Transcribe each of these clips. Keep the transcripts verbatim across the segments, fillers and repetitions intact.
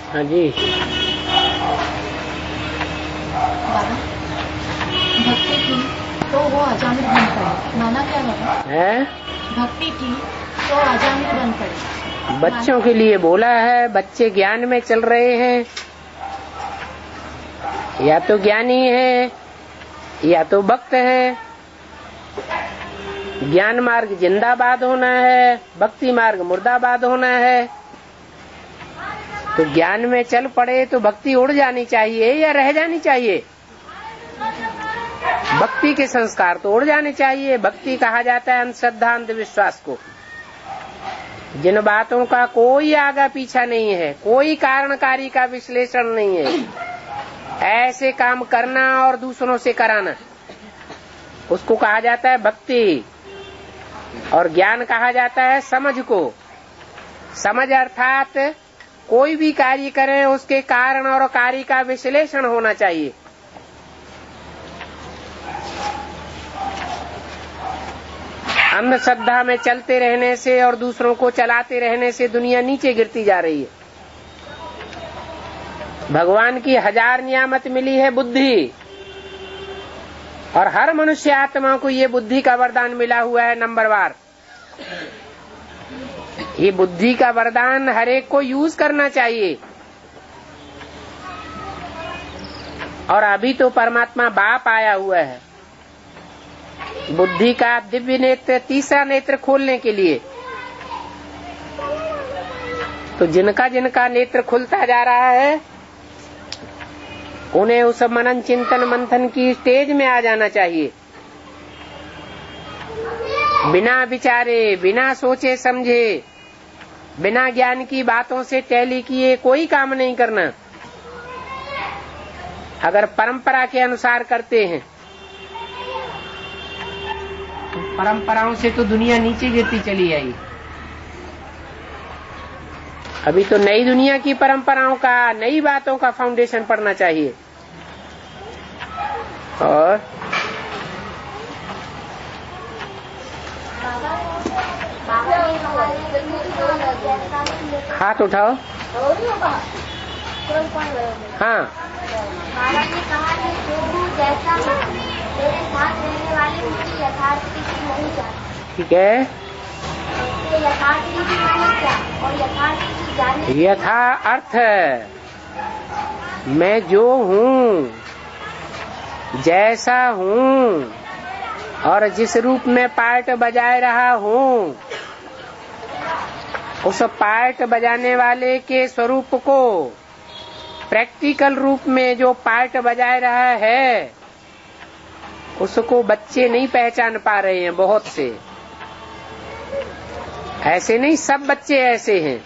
हाँ जी। भक्ति की तो वो अजामिल बन पड़े, माना क्या है? भक्ति की तो अजामिल बन पड़े। बच्चों के लिए बोला है, बच्चे ज्ञान में चल रहे हैं, या तो ज्ञानी है या तो भक्त है। ज्ञान मार्ग जिंदाबाद होना है, भक्ति मार्ग मुर्दाबाद होना है। तो ज्ञान में चल पड़े तो भक्ति उड़ जानी चाहिए या रह जानी चाहिए? भक्ति के संस्कार तो उड़ जाने चाहिए। भक्ति कहा जाता है अंधश्रद्धा अंधविश्वास को, जिन बातों का कोई आगा पीछा नहीं है, कोई कारणकारी का विश्लेषण नहीं है, ऐसे काम करना और दूसरों से कराना, उसको कहा जाता है भक्ति। और ज्ञान कहा जाता है समझ को। समझ अर्थात कोई भी कार्य करें उसके कारण और कार्य का विश्लेषण होना चाहिए। अंधश्रद्धा में चलते रहने से और दूसरों को चलाते रहने से दुनिया नीचे गिरती जा रही है। भगवान की हजार नियामत मिली है बुद्धि, और हर मनुष्य आत्मा को ये बुद्धि का वरदान मिला हुआ है नंबरवार। ये बुद्धि का वरदान हर एक को यूज करना चाहिए। और अभी तो परमात्मा बाप आया हुआ है बुद्धि का दिव्य नेत्र, तीसरा नेत्र खोलने के लिए। तो जिनका जिनका नेत्र खुलता जा रहा है उन्हें उस मनन चिंतन मंथन की स्टेज में आ जाना चाहिए। बिना विचारे, बिना सोचे समझे, बिना ज्ञान की बातों से टैली किए कोई काम नहीं करना। अगर परंपरा के अनुसार करते हैं तो परंपराओं से तो दुनिया नीचे गिरती चली आई। अभी तो नई दुनिया की परंपराओं का, नई बातों का फाउंडेशन पड़ना चाहिए। और हाथ उठाओ। हाँ, महाराज ने कहा कि जो जैसा मेरे साथ रहने वाले मुझे यथार्थ रीति नहीं जानते। ठीक है। यथार्थ रीति माने क्या और यथार्थ रीति जानने? यथा अर्थ मैं जो हूँ, जैसा हूँ और जिस रूप में पार्ट बजाए रहा हूँ, उस पार्ट बजाने वाले के स्वरूप को प्रैक्टिकल रूप में जो पार्ट बजाए रहा है उसको बच्चे नहीं पहचान पा रहे हैं। बहुत से ऐसे नहीं, सब बच्चे ऐसे हैं,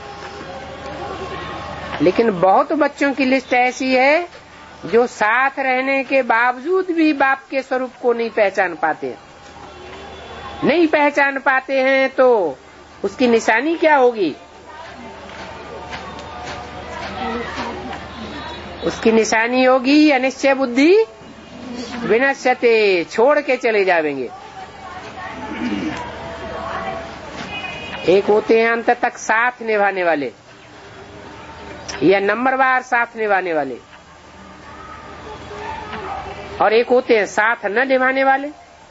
लेकिन बहुत बच्चों की लिस्ट ऐसी है जो साथ रहने के बावजूद भी बाप के स्वरूप को नहीं पहचान पाते। नहीं पहचान पाते हैं तो उसकी निशानी क्या होगी? उसकी निशानी होगी अनिश्चय बुद्धि विनश्यते, छोड़ के चले जाएंगे। एक होते हैं अंत तक साथ निभाने वाले या नंबरवार साथ निभाने वाले, और एक होते हैं साथ न निभाने वाले।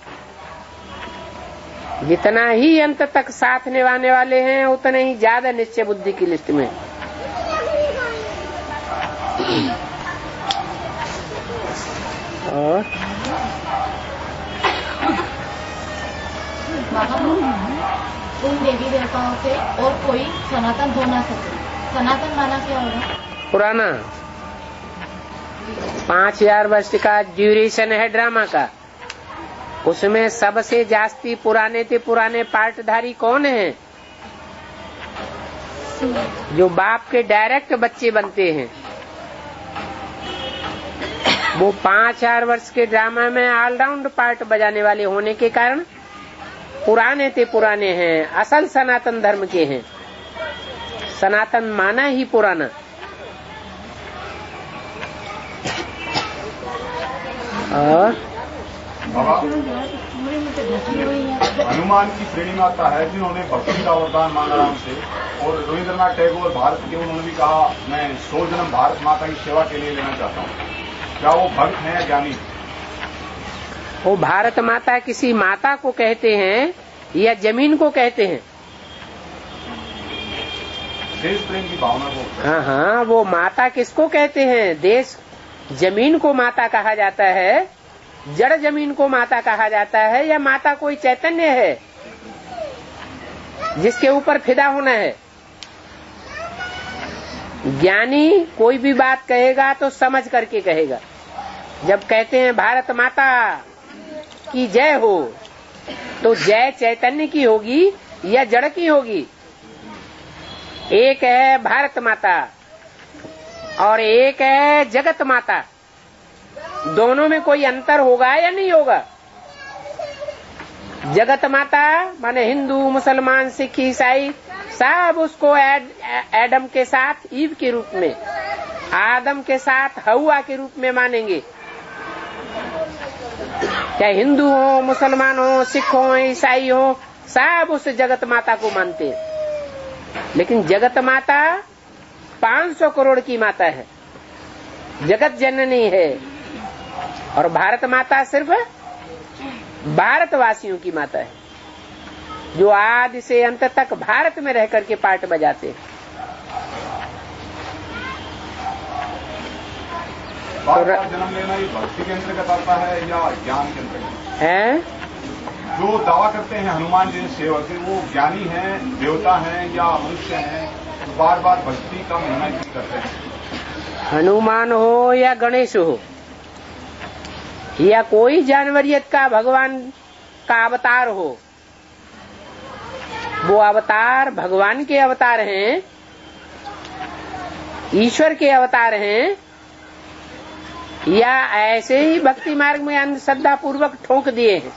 जितना ही अंत तक साथ निभाने वाले हैं उतने ही ज्यादा निश्चय बुद्धि की लिस्ट में। और उन देवी देवताओं से और कोई सनातन हो ना सके। सनातन माना क्या होगा? पुराना। पांच हजार वर्ष का ड्यूरेशन है ड्रामा का, उसमें सबसे जास्ती पुराने ते पुराने पार्टधारी कौन है? जो बाप के डायरेक्ट बच्चे बनते हैं। वो पांच हजार वर्ष के ड्रामा में ऑलराउंड पार्ट बजाने वाले होने के कारण पुराने ते पुराने हैं, असल सनातन धर्म के हैं। सनातन माना ही पुराना। और हनुमान की श्रेणी में आता है जिन्होंने भक्ति का वरदान मांगा राम से, और रविंद्रनाथ टैगोर भारत के, उन्होंने भी कहा मैं सौ जन्म भारत माता की सेवा के लिए लेना चाहता हूँ। क्या वो भक्त हैं या ज्ञानी? वो भारत माता किसी माता को कहते हैं या जमीन को कहते हैं? देश प्रेम की भावना को। हाँ हाँ, वो माता किसको कहते हैं? देश जमीन को माता कहा जाता है, जड़ जमीन को माता कहा जाता है, या माता कोई चैतन्य है जिसके ऊपर फिदा होना है? ज्ञानी कोई भी बात कहेगा तो समझ करके कहेगा। जब कहते हैं भारत माता की जय हो, तो जय चैतन्य की होगी या जड़ की होगी? एक है भारत माता और एक है जगत माता, दोनों में कोई अंतर होगा या नहीं होगा? जगत माता माने हिंदू, मुसलमान, सिख, ईसाई सब उसको एड, एडम के साथ ईव के रूप में, आदम के साथ हवा के रूप में मानेंगे। चाहे हिंदू हो, मुसलमान हो, सिख हो, ईसाई हो, सब उस जगत माता को मानते हैं। लेकिन जगत माता पाँच सौ करोड़ की माता है, जगत जननी है, और भारत माता सिर्फ भारतवासियों की माता है, जो आदि से अंत तक भारत में रह करके पाठ बजाते हैं। बार बार जन्म लेना ये भक्ति के अंतर्गत आता है या ज्ञान के अंतर्गत है? जो दावा करते हैं हनुमान जी सेवक है, वो ज्ञानी हैं, देवता हैं या मनुष्य हैं, तो बार बार भक्ति का महिमा क्यों करते हैं? हनुमान हो या गणेश हो या कोई जानवरियत का भगवान का अवतार हो, वो अवतार भगवान के अवतार हैं, ईश्वर के अवतार हैं, या ऐसे ही भक्ति मार्ग में अंधश्रद्धा पूर्वक ठोक दिए हैं?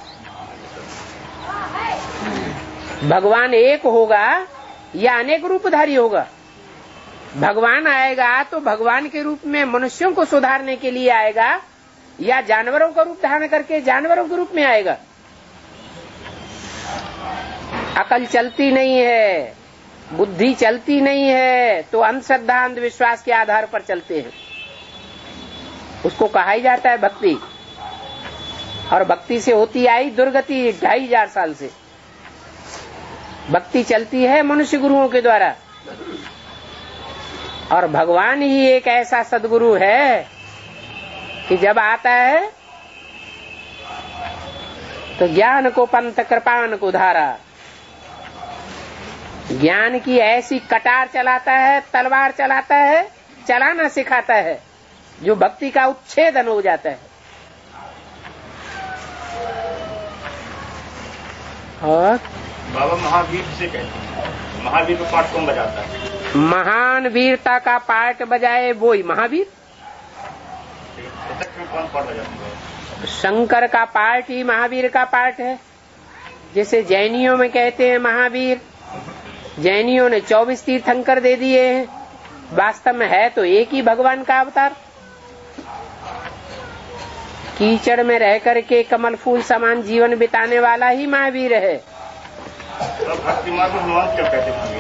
भगवान एक होगा या अनेक रूपधारी होगा? भगवान आएगा तो भगवान के रूप में मनुष्यों को सुधारने के लिए आएगा, या जानवरों का रूप धारण करके जानवरों के रूप में आएगा? अकल चलती नहीं है, बुद्धि चलती नहीं है, तो अंधश्रद्धा अंधविश्वास के आधार पर चलते हैं। उसको कहा ही जाता है भक्ति। और भक्ति से होती आई दुर्गति ढाई हजार साल से। भक्ति चलती है मनुष्य गुरुओं के द्वारा, और भगवान ही एक ऐसा सदगुरु है कि जब आता है तो ज्ञान को पंथ, कृपान को धारा, ज्ञान की ऐसी कटार चलाता है, तलवार चलाता है, चलाना सिखाता है, जो भक्ति का उच्छेदन हो जाता है। और बाबा महावीर से कहते हैं, महावीर का पाठ कौन बजाता है? महान वीरता का पाठ बजाए वो ही महावीर। कौन पाठ बजाता है? शंकर का पाठ ही महावीर का पाठ है। जैसे जैनियों में कहते हैं महावीर, जैनियों ने चौबीस तीर्थंकर दे दिए हैं, वास्तव में है तो एक ही भगवान का अवतार। कीचड़ में रह करके कमल फूल समान जीवन बिताने वाला ही महावीर है। भक्ति मार्ग में हनुमान क्या कहते हैं?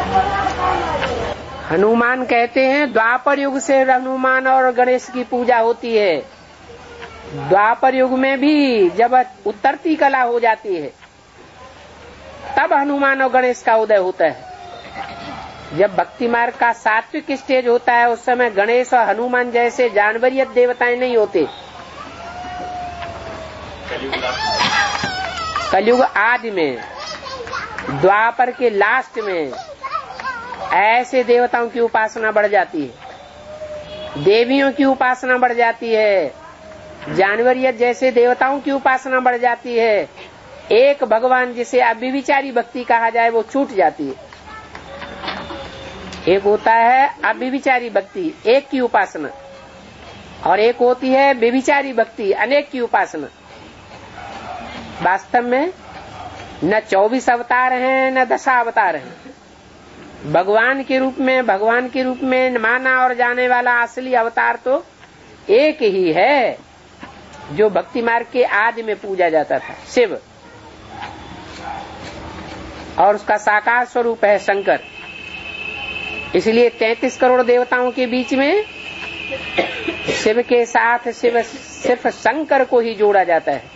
हनुमान कहते हैं द्वापर युग से हनुमान और गणेश की पूजा होती है। द्वापर युग में भी जब उतरती कला हो जाती है, तब हनुमान और गणेश का उदय होता है। जब भक्ति मार्ग का सात्विक स्टेज होता है, उस समय गणेश और हनुमान जैसे जानवरियत देवताएं नहीं होते। कलयुग आदि में, द्वापर के लास्ट में ऐसे देवताओं की उपासना बढ़ जाती है, देवियों की उपासना बढ़ जाती है, जानवरियत जैसे देवताओं की उपासना बढ़ जाती है। एक भगवान जिसे अव्यभिचारी भक्ति कहा जाए वो छूट जाती है। एक होता है अव्यभिचारी भक्ति, एक की उपासना, और एक होती है व्यभिचारी भक्ति, अनेक की उपासना। वास्तव में न चौबीस अवतार हैं न दशा अवतार हैं। भगवान के रूप में भगवान के रूप में माना और जाने वाला असली अवतार तो एक ही है, जो भक्ति मार्ग के आदि में पूजा जाता था, शिव, और उसका साकार स्वरूप है शंकर। इसलिए तैंतीस करोड़ देवताओं के बीच में शिव के साथ शिव सिर्फ शंकर को ही जोड़ा जाता है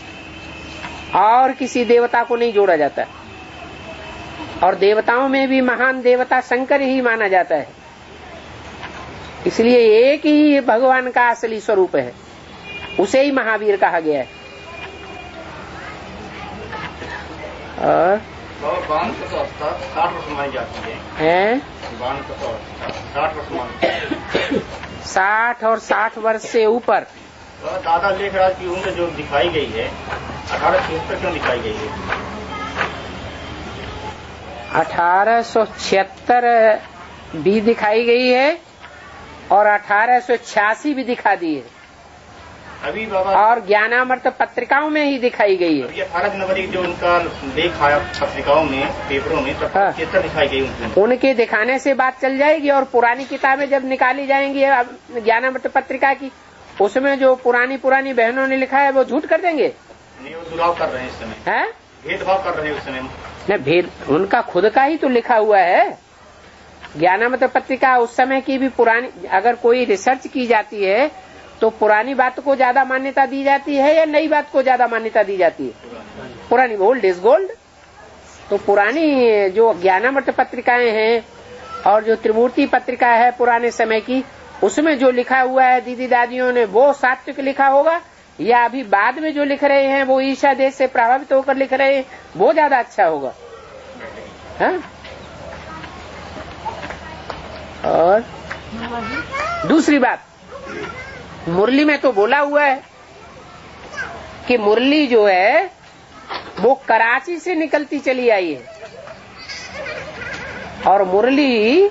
और किसी देवता को नहीं जोड़ा जाता। और देवताओं में भी महान देवता शंकर ही माना जाता है। इसलिए एक ही भगवान का असली स्वरूप है, उसे ही महावीर कहा गया है। और बाण की तो अवस्था साठ वर्ष मानी जाती है, हैं बाण की तो साठ वर्ष मानी साठ और साठ वर्ष से ऊपर। तो दादा लेखराज की उम्र जो दिखाई गई है अठारह छिहत्तर क्यों दिखाई गई है? अठारह सौ छिहत्तर भी दिखाई गई है और अठारह सौ छियासी भी दिखा दी है अभी बाबा, और ज्ञानामृत पत्रिकाओं में ही दिखाई गई है। अभी अठारह जनवरी जो उनका लेख आया पत्रिकाओं में, पेपरों में, तब हाँ। छिहत्तर दिखाई गई उनकी। उनके दिखाने से बात चल जाएगी और पुरानी किताबें जब निकाली जाएंगी ज्ञानामृत पत्रिका की, उसमें जो पुरानी पुरानी बहनों ने लिखा है वो झूठ कर देंगे। नहीं, वो दुराव कर रहे हैं इस समय, है भेदभाव कर रहे हैं उस समय। न भेद उनका खुद का ही तो लिखा हुआ है। ज्ञानामृत पत्रिका उस समय की भी पुरानी, अगर कोई रिसर्च की जाती है तो पुरानी बात को ज्यादा मान्यता दी जाती है या नई बात को ज्यादा मान्यता दी जाती है? पुरानी। Old is gold. तो पुरानी जो ज्ञानामृत पत्रिकाएं हैं और जो त्रिमूर्ति पत्रिका है पुराने समय की, उसमें जो लिखा हुआ है दीदी दादियों ने वो सात्विक लिखा होगा, या अभी बाद में जो लिख रहे हैं वो ईशा देश से प्रभावित होकर लिख रहे हैं वो ज्यादा अच्छा होगा। हाँ? और दूसरी बात, मुरली में तो बोला हुआ है कि मुरली जो है वो कराची से निकलती चली आई है और मुरली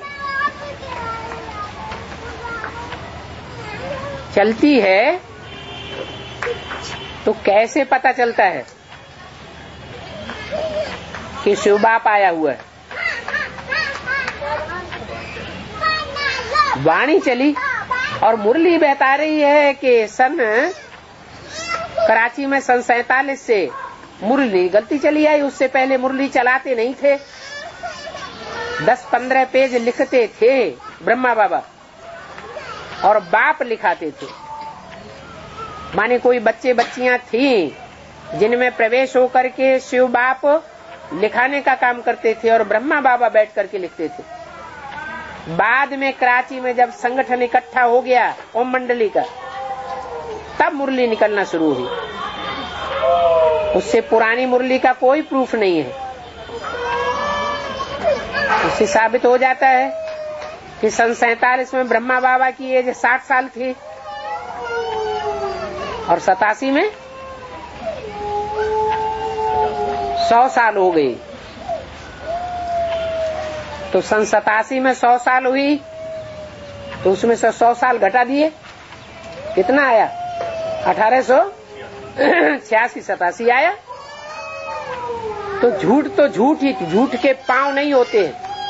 चलती है तो कैसे पता चलता है कि शिव बाप आया हुआ है? वाणी चली और मुरली बता रही है कि सन कराची में सन सैतालीस से मुरली गलती चली आई। उससे पहले मुरली चलाते नहीं थे, दस पंद्रह पेज लिखते थे ब्रह्मा बाबा और बाप लिखाते थे। माने कोई बच्चे बच्चियां थी जिनमें प्रवेश होकर के शिव बाप लिखाने का काम करते थे और ब्रह्मा बाबा बैठ करके लिखते थे। बाद में कराची में जब संगठन इकट्ठा हो गया ओम मंडली का, तब मुरली निकलना शुरू हुई। उससे पुरानी मुरली का कोई प्रूफ नहीं है। उससे साबित हो जाता है कि सन सैतालीस में ब्रह्मा बाबा की एज साठ साल थी और सतासी में सौ साल हो गई। तो सन सतासी में सौ साल हुई तो उसमें से सौ साल घटा दिए, कितना आया? अठारह सौ छियासी सतासी आया। तो झूठ तो झूठ ही, झूठ के पांव नहीं होते।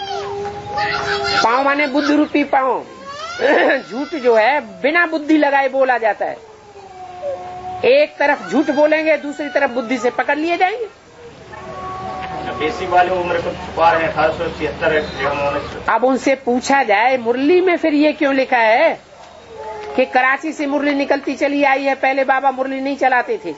पांव माने बुद्धि रूपी पांव। झूठ जो है बिना बुद्धि लगाए बोला जाता है। एक तरफ झूठ बोलेंगे, दूसरी तरफ बुद्धि से पकड़ लिए जाएंगे। बेसिक वाले उम्र को छुपा रहे हैं, अठारह सौ छिहत्तर। अब उनसे पूछा जाए मुरली में फिर ये क्यों लिखा है कि कराची से मुरली निकलती चली आई है, पहले बाबा मुरली नहीं चलाते थे?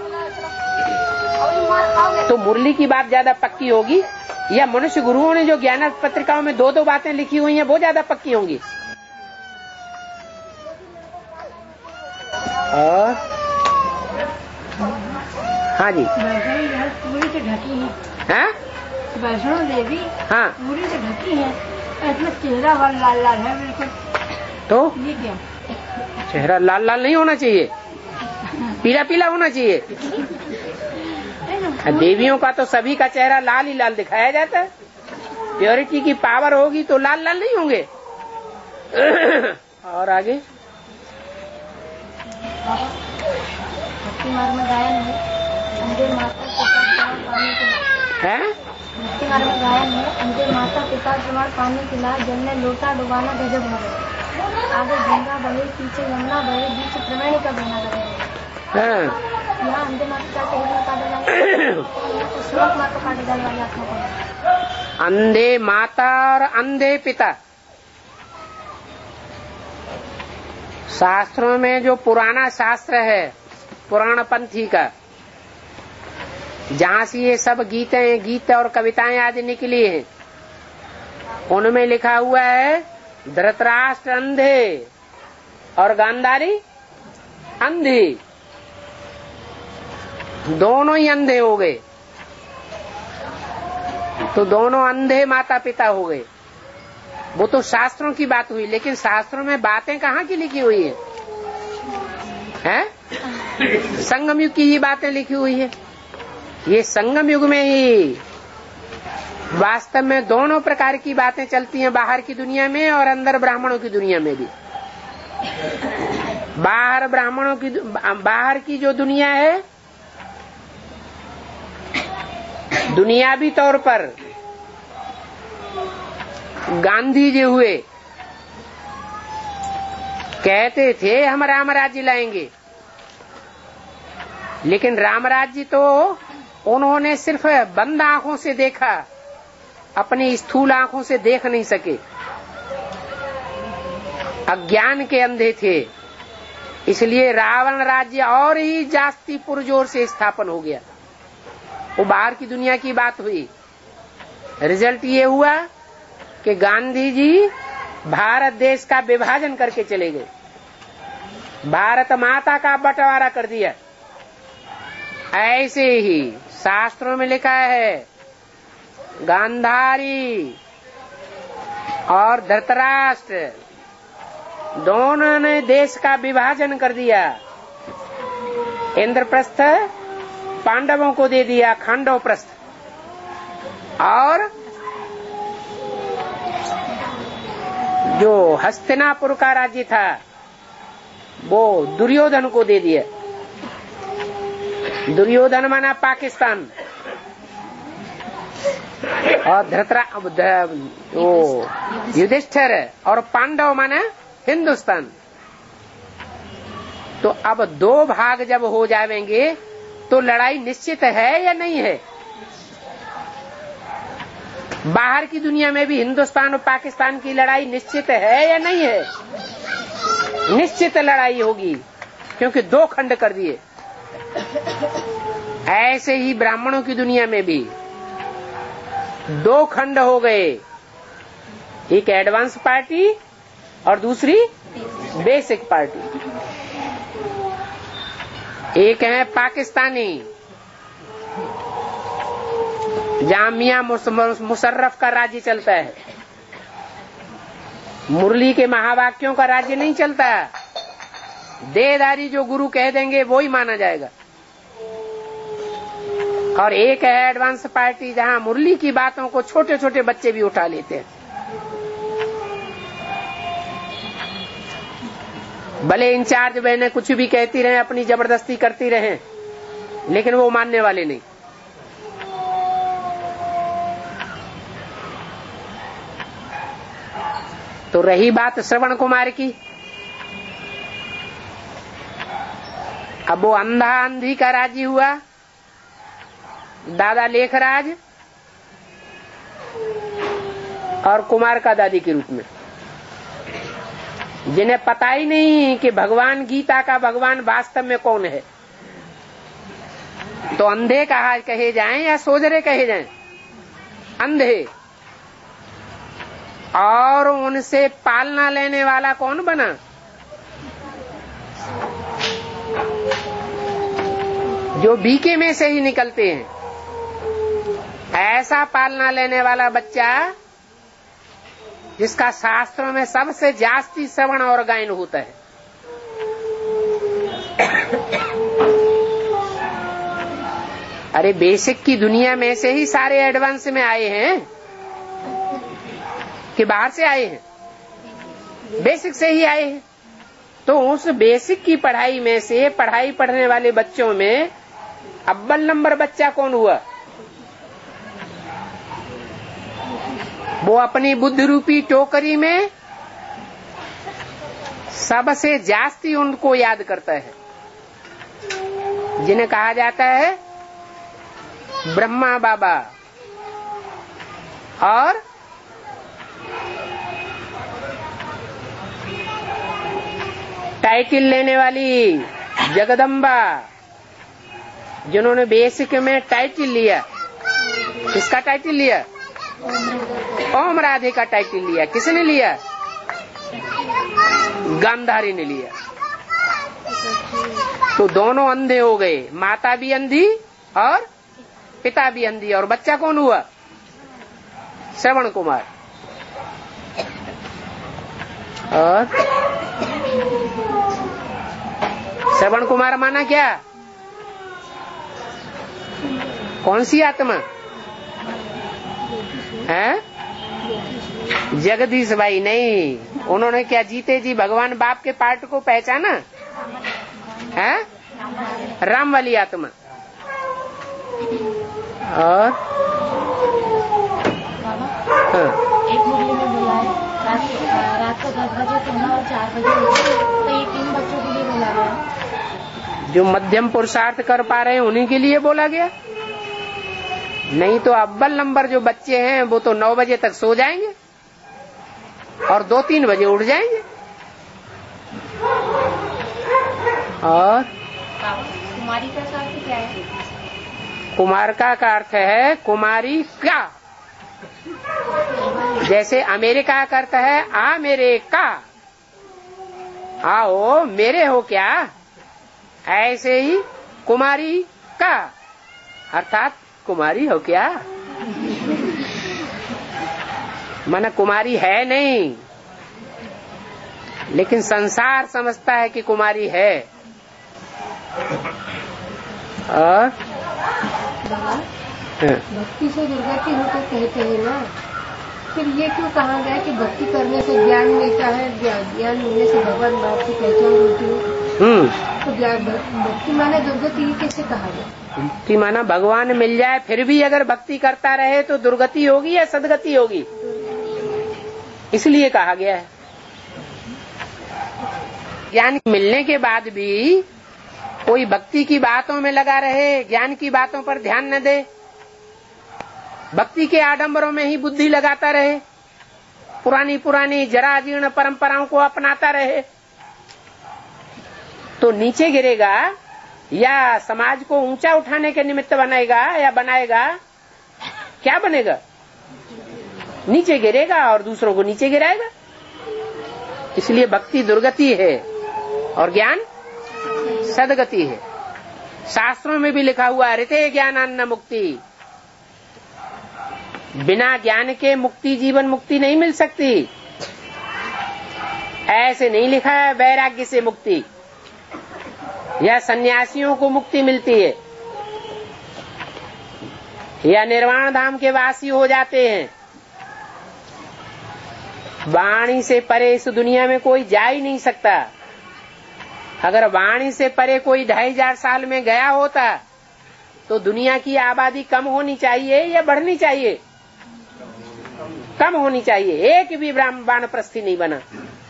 तो मुरली की बात ज्यादा पक्की होगी या मनुष्य गुरुओं ने जो ज्ञान पत्रिकाओं में दो दो बातें लिखी हुई हैं वो ज्यादा पक्की होंगी? और हाँ जी, पूरी से ढकी है। हाँ वैष्णो देवी हाँ पूरी से ढकी है, इसमें चेहरा वाल लाल लाल है बिल्कुल। तो ये क्या? चेहरा लाल लाल नहीं होना चाहिए, पीला पीला होना चाहिए। देवियों का तो सभी का चेहरा लाल ही लाल दिखाया जाता है। प्योरिटी की पावर होगी तो लाल लाल नहीं होंगे। और आगे भक्ति मार्ग में गायन है, अंधे माता पिता पानी पिला। है भक्ति मार्ग में गायन है, अंधे माता पिता प्रमाण पानी पिला, जल में लोटा डुबाना गजब भरे, आगे गंगा बहे पीछे यमुना बहे, बीच त्रिवेणी का बहना करे। यहाँ अंधे माता पिता के काटे जाने, श्लोक मात्र काटे जाने वाली आत्मा को अंधे माता और अंधे पिता। शास्त्रों में जो पुराना शास्त्र है पुराणपंथी का, जहां से ये सब गीतें गीत और कविताएं आदि निकली हैं, उनमें लिखा हुआ है धृतराष्ट्र अंधे और गांधारी अंधी, दोनों ही अंधे हो गए। तो दोनों अंधे माता पिता हो गए। वो तो शास्त्रों की बात हुई, लेकिन शास्त्रों में बातें कहाँ की लिखी हुई है, हैं? संगम युग की ही बातें लिखी हुई है। ये संगम युग में ही वास्तव में दोनों प्रकार की बातें चलती हैं, बाहर की दुनिया में और अंदर ब्राह्मणों की दुनिया में भी। बाहर ब्राह्मणों की, बाहर की जो दुनिया है, दुनियावी तौर पर गांधी जी हुए, कहते थे हम राम राज्य लाएंगे, लेकिन राम राज्य तो उन्होंने सिर्फ बंद आंखों से देखा, अपनी स्थूल आंखों से देख नहीं सके, अज्ञान के अंधे थे। इसलिए रावण राज्य और ही जास्ती पुरजोर से स्थापन हो गया। वो बाहर की दुनिया की बात हुई। रिजल्ट ये हुआ कि गांधी जी भारत देश का विभाजन करके चले गए, भारत माता का बंटवारा कर दिया। ऐसे ही शास्त्रों में लिखा है गांधारी और धृतराष्ट्र दोनों ने देश का विभाजन कर दिया। इंद्रप्रस्थ पांडवों को दे दिया, खांडवप्रस्थ, और जो हस्तिनापुर का राज्य था वो दुर्योधन को दे दिया। दुर्योधन माना पाकिस्तान और धृतरा वो युधिष्ठिर और पांडव माना हिंदुस्तान। तो अब दो भाग जब हो जाएंगे तो लड़ाई निश्चित है या नहीं है? बाहर की दुनिया में भी हिंदुस्तान और पाकिस्तान की लड़ाई निश्चित है या नहीं है? निश्चित लड़ाई होगी, क्योंकि दो खंड कर दिए। ऐसे ही ब्राह्मणों की दुनिया में भी दो खंड हो गए, एक एडवांस पार्टी और दूसरी बेसिक पार्टी। एक है पाकिस्तानी, जहां मियां मुशर्रफ का राज्य चलता है, मुरली के महावाक्यों का राज्य नहीं चलता। देहधारी जो गुरु कह देंगे वो ही माना जाएगा। और एक है एडवांस पार्टी, जहां मुरली की बातों को छोटे छोटे बच्चे भी उठा लेते हैं। भले इंचार्ज बहनें कुछ भी कहती रहे, अपनी जबरदस्ती करती रहे, लेकिन वो मानने वाले नहीं। तो रही बात श्रवण कुमार की, अब वो अंधा अंधी का राजी हुआ, दादा लेखराज और कुमार का दादी के रूप में, जिन्हें पता ही नहीं कि भगवान गीता का भगवान वास्तव में कौन है। तो अंधे कहा कहे जाएं या सोजरे कहे जाएं, अंधे। और उनसे पालना लेने वाला कौन बना? जो बीके में से ही निकलते हैं। ऐसा पालना लेने वाला बच्चा जिसका शास्त्रों में सबसे जास्ती श्रवण और गायन होता है। अरे बेसिक की दुनिया में से ही सारे एडवांस में आए हैं कि बाहर से आए हैं? बेसिक से ही आए हैं। तो उस बेसिक की पढ़ाई में से पढ़ाई पढ़ने वाले बच्चों में अव्वल नंबर बच्चा कौन हुआ? वो अपनी बुद्धि रूपी टोकरी में सबसे जास्ती उनको याद करता है, जिन्हें कहा जाता है ब्रह्मा बाबा। और टाइटल लेने वाली जगदम्बा, जिन्होंने बेसिक में टाइटल लिया। किसका टाइटल लिया? ओम राधे का टाइटल लिया। किसने लिया? गांधारी ने लिया। तो दोनों अंधे हो गए, माता भी अंधी और पिता भी अंधी। और बच्चा कौन हुआ? श्रवण कुमार। और श्रवण कुमार माना क्या? कौन सी आत्मा है? जगदीश भाई नहीं। उन्होंने क्या जीते जी भगवान बाप के पार्ट को पहचाना है? राम वाली आत्मा। और हाँ। एक मुरली में बोला है रात रात को दस बजे सोना और चार बजे उठना, तो ये तीन बच्चों के लिए बोला गया। जो मध्यम पुरुषार्थ कर पा रहे हैं उन्हीं के लिए बोला गया। नहीं तो अव्वल नंबर जो बच्चे हैं वो तो नौ बजे तक सो जाएंगे और दो तीन बजे उठ जाएंगे। और कुमारी का अर्थ क्या है? कुमारिका का अर्थ है कुमारी का। जैसे अमेरिका का अर्थ है आ मेरे का, आओ मेरे हो क्या, ऐसे ही कुमारी का अर्थात कुमारी हो क्या। माना कुमारी है नहीं, लेकिन संसार समझता है कि कुमारी है। और भक्ति से दुर्गति हो तो कहते हैं ना, फिर ये क्यों कहा गया कि भक्ति करने से ज्ञान मिलता है, ज्ञान मिलने से भगवान बाप की पहचान होती है। तो भक्ति माना दुर्गति कैसे कहा गया? भक्ति माना भगवान मिल जाए फिर भी अगर भक्ति करता रहे तो दुर्गति होगी या सदगति होगी, इसलिए कहा गया है। ज्ञान मिलने के बाद भी कोई भक्ति की बातों में लगा रहे, ज्ञान की बातों पर ध्यान न दे, भक्ति के आडंबरों में ही बुद्धि लगाता रहे, पुरानी पुरानी जरा जीर्ण परंपराओं को अपनाता रहे, तो नीचे गिरेगा या समाज को ऊंचा उठाने के निमित्त बनाएगा या बनाएगा, क्या बनेगा? नीचे गिरेगा और दूसरों को नीचे गिराएगा। इसलिए भक्ति दुर्गति है और ज्ञान सदगति है। शास्त्रों में भी लिखा हुआ है ऋते ज्ञानान्न मुक्ति। बिना ज्ञान के मुक्ति, जीवन मुक्ति नहीं मिल सकती। ऐसे नहीं लिखा है वैराग्य से मुक्ति या सन्यासियों को मुक्ति मिलती है या निर्वाण धाम के वासी हो जाते हैं। वाणी से परे इस दुनिया में कोई जा ही नहीं सकता। अगर वाणी से परे कोई ढाई हजार साल में गया होता तो दुनिया की आबादी कम होनी चाहिए या बढ़नी चाहिए? कम होनी चाहिए। एक भी वानप्रस्थी नहीं बना।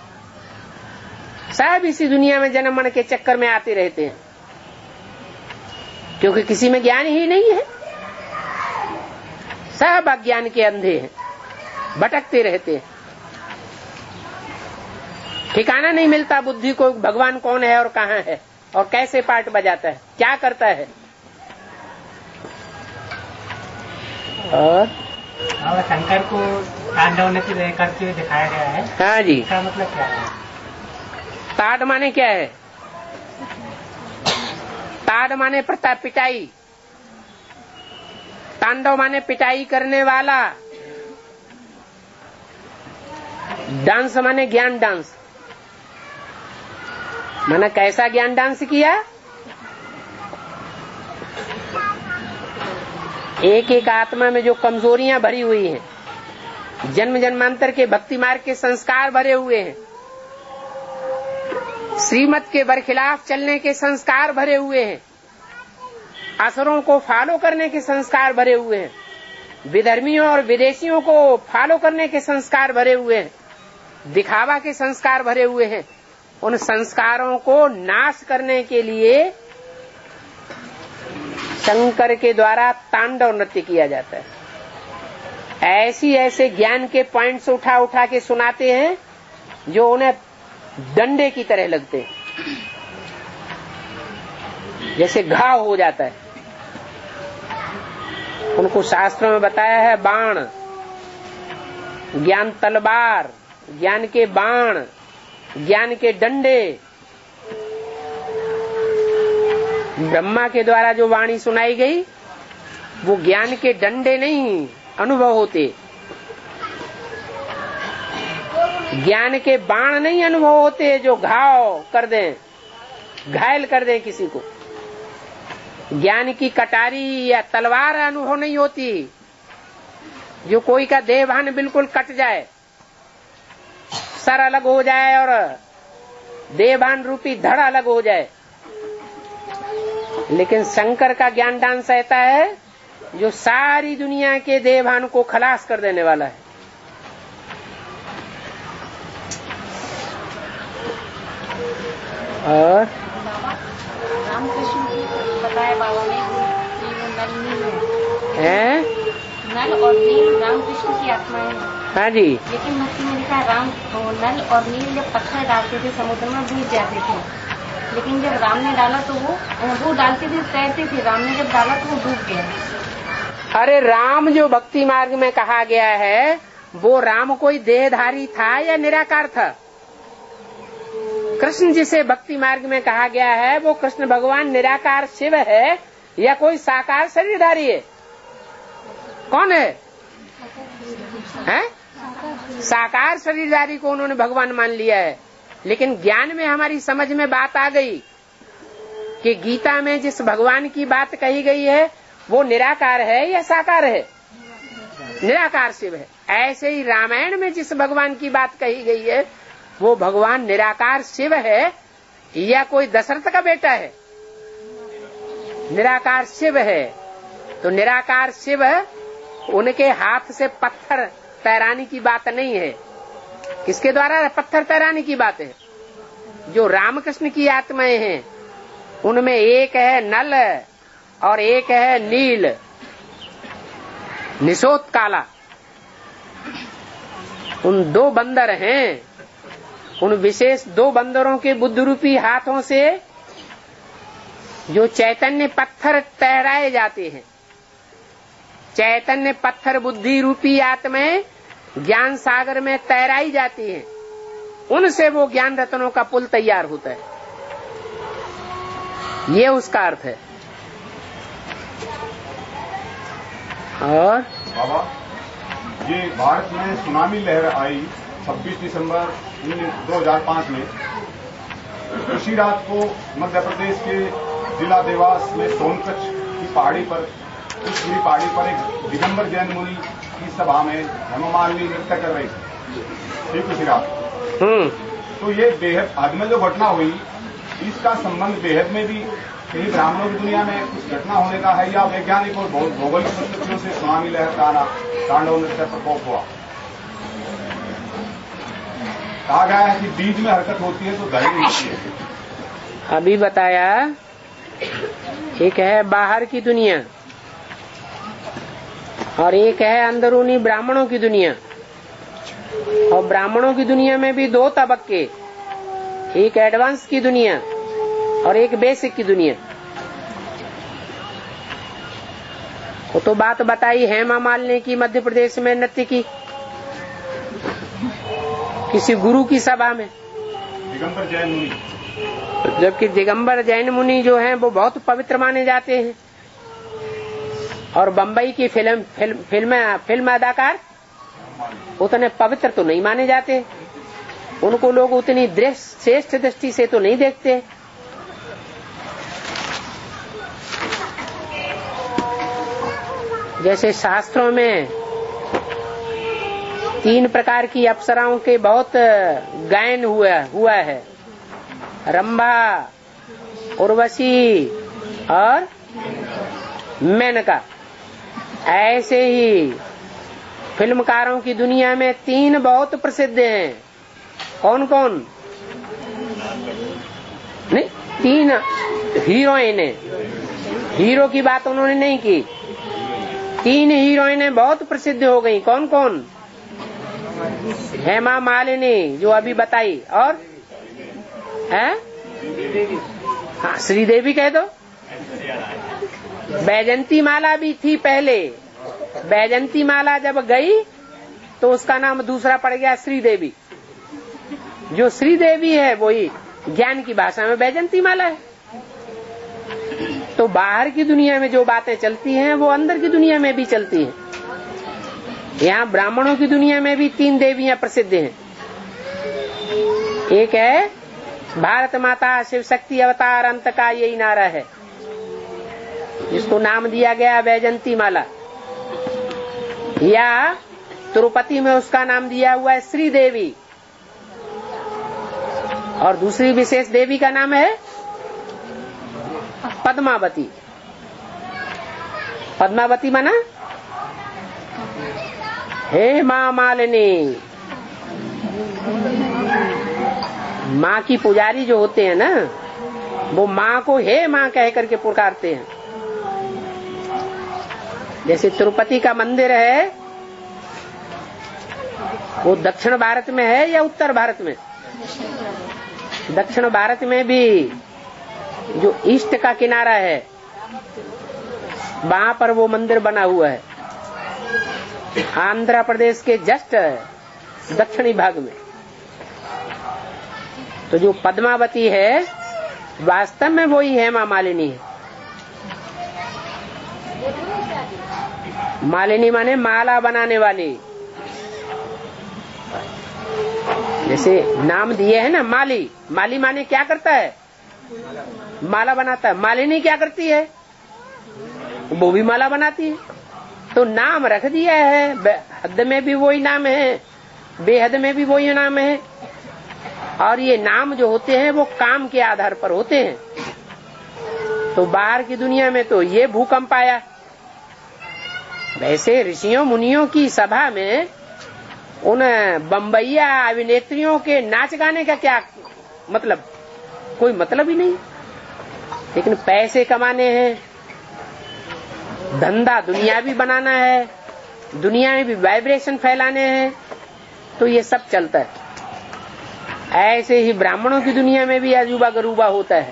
सब इसी दुनिया में जन्म मरण के चक्कर में आते रहते हैं, क्योंकि किसी में ज्ञान ही नहीं है। सब अज्ञान के अंधे हैं, भटकते रहते हैं। ठिकाना नहीं मिलता बुद्धि को भगवान कौन है और कहाँ है और कैसे पार्ट बजाता है, क्या करता है। और शंकर को तांडव करते हुए दिखाया गया है। हाँ जी। इसका मतलब क्या है? ताड़ माने क्या है? ताड़ माने प्रताप, पिटाई। तांडव माने पिटाई करने वाला। डांस माने ज्ञान डांस। माना कैसा ज्ञान डांस किया? एक एक आत्मा में जो कमजोरियां भरी हुई हैं, जन्म जन्मांतर के भक्ति मार्ग के संस्कार भरे हुए हैं, श्रीमत के बरखिलाफ चलने के संस्कार भरे हुए हैं, असुरों को फॉलो करने के संस्कार भरे हुए हैं, विधर्मियों और विदेशियों को फॉलो करने के संस्कार भरे हुए हैं, दिखावा के संस्कार भरे हुए हैं। उन संस्कारों को नाश करने के लिए शंकर के द्वारा तांडव नृत्य किया जाता है। ऐसी ऐसे ज्ञान के पॉइंट्स उठा उठा के सुनाते हैं जो उन्हें डंडे की तरह लगते हैं, जैसे घाव हो जाता है। उनको शास्त्रों में बताया है बाण, ज्ञान तलवार, ज्ञान के बाण, ज्ञान के डंडे। ब्रह्मा के द्वारा जो वाणी सुनाई गई वो ज्ञान के डंडे नहीं अनुभव होते, ज्ञान के बाण नहीं अनुभव होते जो घाव कर दें, घायल कर दें किसी को। ज्ञान की कटारी या तलवार अनुभव नहीं होती जो कोई का देह भान बिल्कुल कट जाए, सर अलग हो जाए और देह भान रूपी धड़ अलग हो जाए। लेकिन शंकर का ज्ञान डांस ऐसा है जो सारी दुनिया के देह भान को खलास कर देने वाला है। और रामकृष्ण की बताया बाबा ने कि वो नल नील है, नल और नील रामकृष्ण की आत्माएं हैं। हाँ जी। लेकिन भक्ति में लिखा राम नल और नील जब पत्थर डालते थे समुद्र में डूब जाते थे, लेकिन जब राम ने डाला तो वो वो डालते थे तैरते थे, राम ने जब डाला तो वो डूब गया। अरे राम जो भक्ति मार्ग में कहा गया है वो राम कोई देहधारी था या निराकार था? कृष्ण जिसे भक्ति मार्ग में कहा गया है वो कृष्ण भगवान निराकार शिव है या कोई साकार शरीरधारी है? कौन है? हैं? साकार शरीरधारी को उन्होंने भगवान मान लिया है। लेकिन ज्ञान में हमारी समझ में बात आ गई कि गीता में जिस भगवान की बात कही गई है वो निराकार है या साकार है? निराकार शिव है। ऐसे ही रामायण में जिस भगवान की बात कही गई है वो भगवान निराकार शिव है या कोई दशरथ का बेटा है? निराकार शिव है। तो निराकार शिव उनके हाथ से पत्थर तैराने की बात नहीं है। किसके द्वारा पत्थर तैराने की बात है? जो रामकृष्ण की आत्माएं हैं उनमें एक है नल और एक है नील, निशोत काला। उन दो बंदर हैं, उन विशेष दो बंदरों के बुद्ध रूपी हाथों से जो चैतन्य पत्थर तैराए जाते हैं। चैतन्य पत्थर बुद्धि रूपी आत्माएं ज्ञान सागर में तैराई जाती हैं, उनसे वो ज्ञान रत्नों का पुल तैयार होता है। ये उसका अर्थ है। और बाबा ये भारत में सुनामी लहर आई छब्बीस दिसंबर दो हज़ार पाँच में। उसी रात को मध्य प्रदेश के जिला देवास में सोनकच्छ की पहाड़ी पर, उस पूरी पहाड़ी पर एक दिगंबर जैन मुनि की सभा में हेमा मालिनी नृत्य कर रही थी, ठीक उसी रात। तो ये बेहद हद में जो घटना हुई इसका संबंध बेहद में भी कहीं ब्राह्मणों की दुनिया में कुछ घटना होने का है या वैज्ञानिक और भौगोलिक परिस्थितियों से सुनामी लहर का आना, तांडव नृत्य प्रकोप हुआ? कहा गया है कि बीज में हरकत होती है तो धैर्य होती है। अभी बताया एक है बाहर की दुनिया और एक है अंदरूनी ब्राह्मणों की दुनिया। और ब्राह्मणों की दुनिया में भी दो तबक्के, एक एडवांस की दुनिया और एक बेसिक की दुनिया। वो तो बात बताई हेमा मालिनी की मध्य प्रदेश में नृत्य की किसी गुरु की सभा में, दिगंबर जैन मुनि। जबकि दिगंबर जैन मुनि जो हैं वो बहुत पवित्र माने जाते हैं और बम्बई की फिल्म फिल्म फिल्म फिल्म अदाकार उतने पवित्र तो नहीं माने जाते। उनको लोग उतनी श्रेष्ठ दृष्टि से तो नहीं देखते। जैसे शास्त्रों में तीन प्रकार की अप्सराओं के बहुत गायन हुआ हुआ है, रंभा, उर्वशी और मेनका। ऐसे ही फिल्मकारों की दुनिया में तीन बहुत प्रसिद्ध हैं। कौन कौन? नहीं, तीन हीरोइन है। हीरो की बात उन्होंने नहीं की। तीन हीरोइनें बहुत प्रसिद्ध हो गई। कौन कौन? हेमा मालिनी जो अभी बताई, और है हाँ श्रीदेवी कह दो। बैजंती माला भी थी पहले। बैजंती माला जब गई तो उसका नाम दूसरा पड़ गया श्रीदेवी। जो श्रीदेवी है वही ज्ञान की भाषा में बैजंती माला है। तो बाहर की दुनिया में जो बातें चलती हैं वो अंदर की दुनिया में भी चलती हैं। यहाँ ब्राह्मणों की दुनिया में भी तीन देवियां प्रसिद्ध हैं। एक है भारत माता शिव शक्ति अवतार अंत का यही नारा है, जिसको नाम दिया गया बैजंती माला, या तिरुपति में उसका नाम दिया हुआ है श्री देवी। और दूसरी विशेष देवी का नाम है पद्मावती। पद्मावती माना हे माँ मालिनी। माँ की पुजारी जो होते हैं ना, वो माँ को हे माँ कह करके पुकारते हैं। जैसे तिरुपति का मंदिर है, वो दक्षिण भारत में है या उत्तर भारत में? दक्षिण भारत में भी जो ईस्ट का किनारा है वहां पर वो मंदिर बना हुआ है। आंध्र प्रदेश के जस्ट दक्षिणी भाग में। तो जो पद्मावती है वास्तव में वही हेमा मालिनी है। मालिनी माने माला बनाने वाली। जैसे नाम दिए है ना माली, माली माने क्या करता है? माला बनाता है। मालिनी क्या करती है? वो भी माला बनाती है। तो नाम रख दिया है, हद में भी वही नाम है, बेहद में भी वही नाम है। और ये नाम जो होते हैं वो काम के आधार पर होते हैं। तो बाहर की दुनिया में तो ये भूकंप आया। वैसे ऋषियों मुनियों की सभा में उन बम्बैया अभिनेत्रियों के नाच गाने का क्या मतलब? कोई मतलब ही नहीं। लेकिन पैसे कमाने हैं, धंधा दुनिया भी बनाना है, दुनिया में भी वाइब्रेशन फैलाने हैं, तो ये सब चलता है। ऐसे ही ब्राह्मणों की दुनिया में भी अजूबा गरूबा होता है।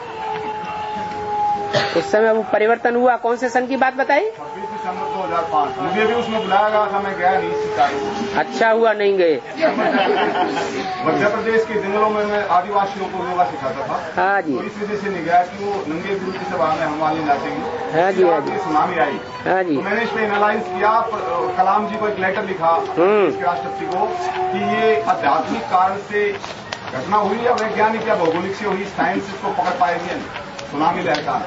उस समय वो परिवर्तन हुआ। कौन से सन की बात बताई? छब्बीस दिसंबर दो हजार पाँच। मुझे भी उसमें बुलाया गया था, मैं गया नहीं। अच्छा हुआ नहीं गए। मध्य प्रदेश के जंगलों में मैं आदिवासियों को योगा सिखाता था। हाँ जी। तो इस वजह से नहीं गया कि वो नंगे गुरु की सभा में हम वाले नाचेंगे। हाँ जी, हाँ जी। सुनामी आई। हाँ जी। तो मैंने इस पे एनालाइज किया। कलाम जी को एक लेटर लिखा इसके राष्ट्रपति को कि ये आध्यात्मिक कारण से घटना हुई या वैज्ञानिक या भौगोलिक से हुई, साइंस इसको पकड़ पाएगी। सुनामी लहर का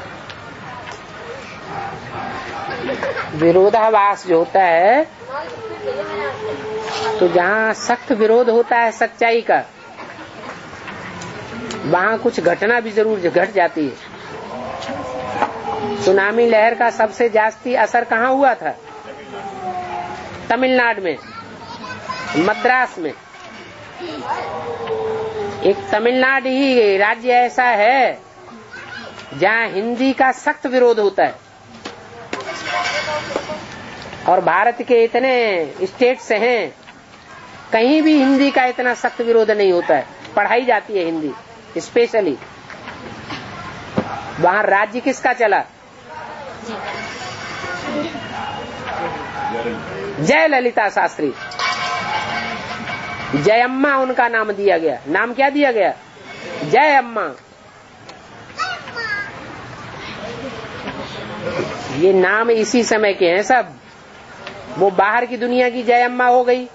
विरोधाभास जो होता है, तो जहाँ सख्त विरोध होता है सच्चाई का, वहाँ कुछ घटना भी जरूर घट जाती है। सुनामी लहर का सबसे जास्ती असर कहाँ हुआ था? तमिलनाडु में, मद्रास में। एक तमिलनाडु ही राज्य ऐसा है जहाँ हिंदी का सख्त विरोध होता है। और भारत के इतने स्टेट्स हैं, कहीं भी हिंदी का इतना सख्त विरोध नहीं होता है। पढ़ाई जाती है हिंदी स्पेशली। वहाँ राज्य किसका चला? जय ललिता शास्त्री। जय अम्मा उनका नाम दिया गया। नाम क्या दिया गया? जय अम्मा। ये नाम इसी समय के हैं सब। वो बाहर की दुनिया की जय अम्मा हो गई।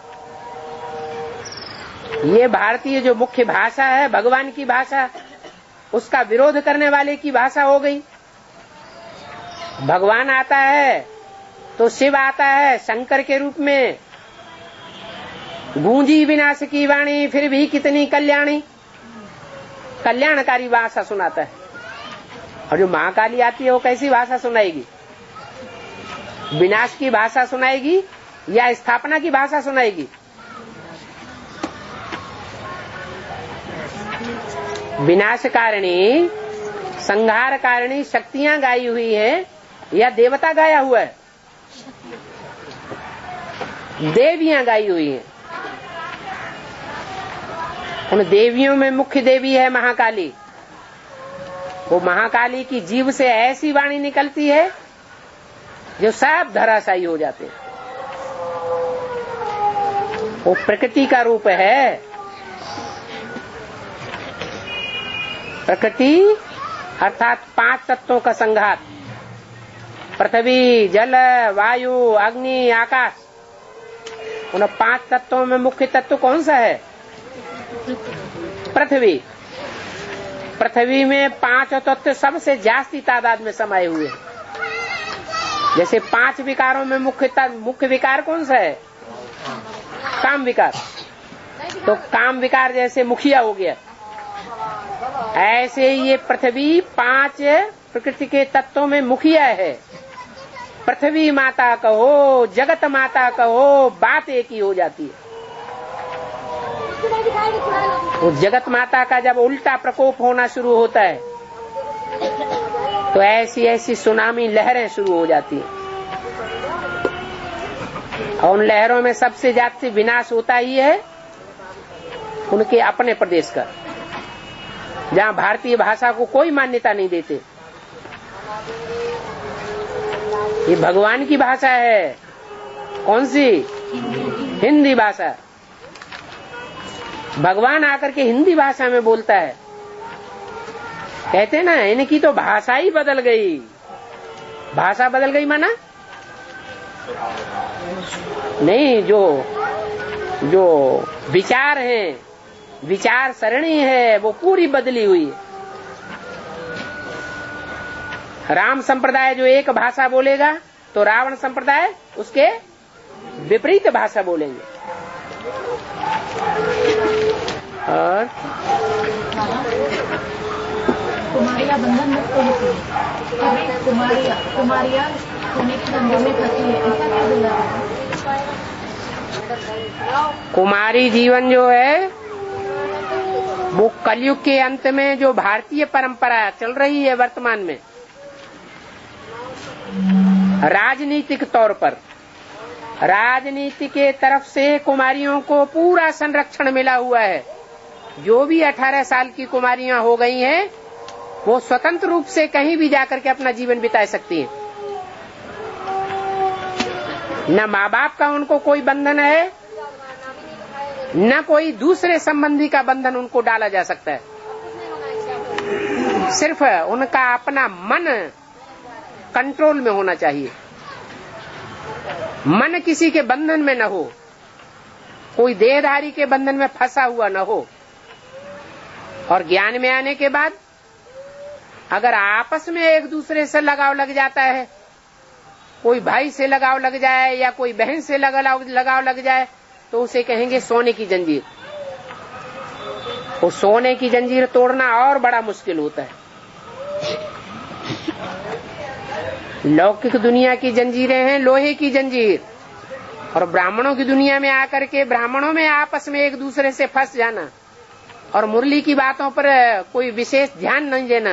ये भारतीय जो मुख्य भाषा है, भगवान की भाषा, उसका विरोध करने वाले की भाषा हो गई। भगवान आता है तो शिव आता है शंकर के रूप में। गूंजी विनाश की वाणी फिर भी कितनी कल्याणी, कल्याणकारी भाषा सुनाता है। और जो महाकाली आती है वो कैसी भाषा सुनाएगी? विनाश की भाषा सुनाएगी या स्थापना की भाषा सुनाएगी? विनाशकारिणी, संहारकारिणी शक्तियां गाई हुई है या देवता गाया हुआ है? देवियां गाई हुई हैं। उन देवियों में मुख्य देवी है महाकाली। वो महाकाली की जीभ से ऐसी वाणी निकलती है जो सब धराशायी हो जाते हैं। वो प्रकृति का रूप है। प्रकृति अर्थात पांच तत्वों का संघात, पृथ्वी, जल, वायु, अग्नि, आकाश। उन पांच तत्वों में मुख्य तत्व कौन सा है? पृथ्वी। पृथ्वी में पांच तत्व सबसे जास्ती तादाद में समाये हुए हैं। जैसे पांच विकारों में मुख्य मुख्य विकार कौन सा है? काम विकार। तो काम विकार जैसे मुखिया हो गया, ऐसे ये पृथ्वी पांच प्रकृति के तत्वों में मुखिया है। पृथ्वी माता कहो, जगत माता कहो, बात एक ही हो जाती है। वो जगत माता का जब उल्टा प्रकोप होना शुरू होता है तो ऐसी ऐसी सुनामी लहरें शुरू हो जाती हैं। और उन लहरों में सबसे ज्यादा विनाश होता ही है उनके अपने प्रदेश का, जहाँ भारतीय भाषा को कोई मान्यता नहीं देते। ये भगवान की भाषा है। कौन सी? हिंदी भाषा। भगवान आकर के हिंदी भाषा में बोलता है। कहते ना इनकी तो भाषा ही बदल गई। भाषा बदल गई माना नहीं, जो जो विचार है, विचार सरणी है, वो पूरी बदली हुई है। राम संप्रदाय जो एक भाषा बोलेगा तो रावण संप्रदाय उसके विपरीत भाषा बोलेंगे। और कुमारिया बंधन मुक्त होती है। कुमारिया कुमारिया होने की बंधन में फंसी है, ऐसा क्या बोला? कुमारी जीवन जो है वो कलयुग के अंत में जो भारतीय परंपरा चल रही है वर्तमान में, राजनीतिक तौर पर राजनीति के तरफ से कुमारियों को पूरा संरक्षण मिला हुआ है। जो भी अठारह साल की कुमारियां हो गई हैं वो स्वतंत्र रूप से कहीं भी जाकर के अपना जीवन बिता सकती हैं। न माँ बाप का उनको कोई बंधन है, न कोई दूसरे संबंधी का बंधन उनको डाला जा सकता है। सिर्फ उनका अपना मन कंट्रोल में होना चाहिए। मन किसी के बंधन में न हो, कोई देहधारी के बंधन में फंसा हुआ न हो। और ज्ञान में आने के बाद अगर आपस में एक दूसरे से लगाव लग जाता है, कोई भाई से लगाव लग जाए या कोई बहन से लगाव लगाव लग जाए, तो उसे कहेंगे सोने की जंजीर। वो सोने की जंजीर तोड़ना और बड़ा मुश्किल होता है। लौकिक दुनिया की जंजीरें हैं लोहे की जंजीर, और ब्राह्मणों की दुनिया में आकर के ब्राह्मणों में आपस में एक दूसरे से फंस जाना और मुरली की बातों पर कोई विशेष ध्यान नहीं देना।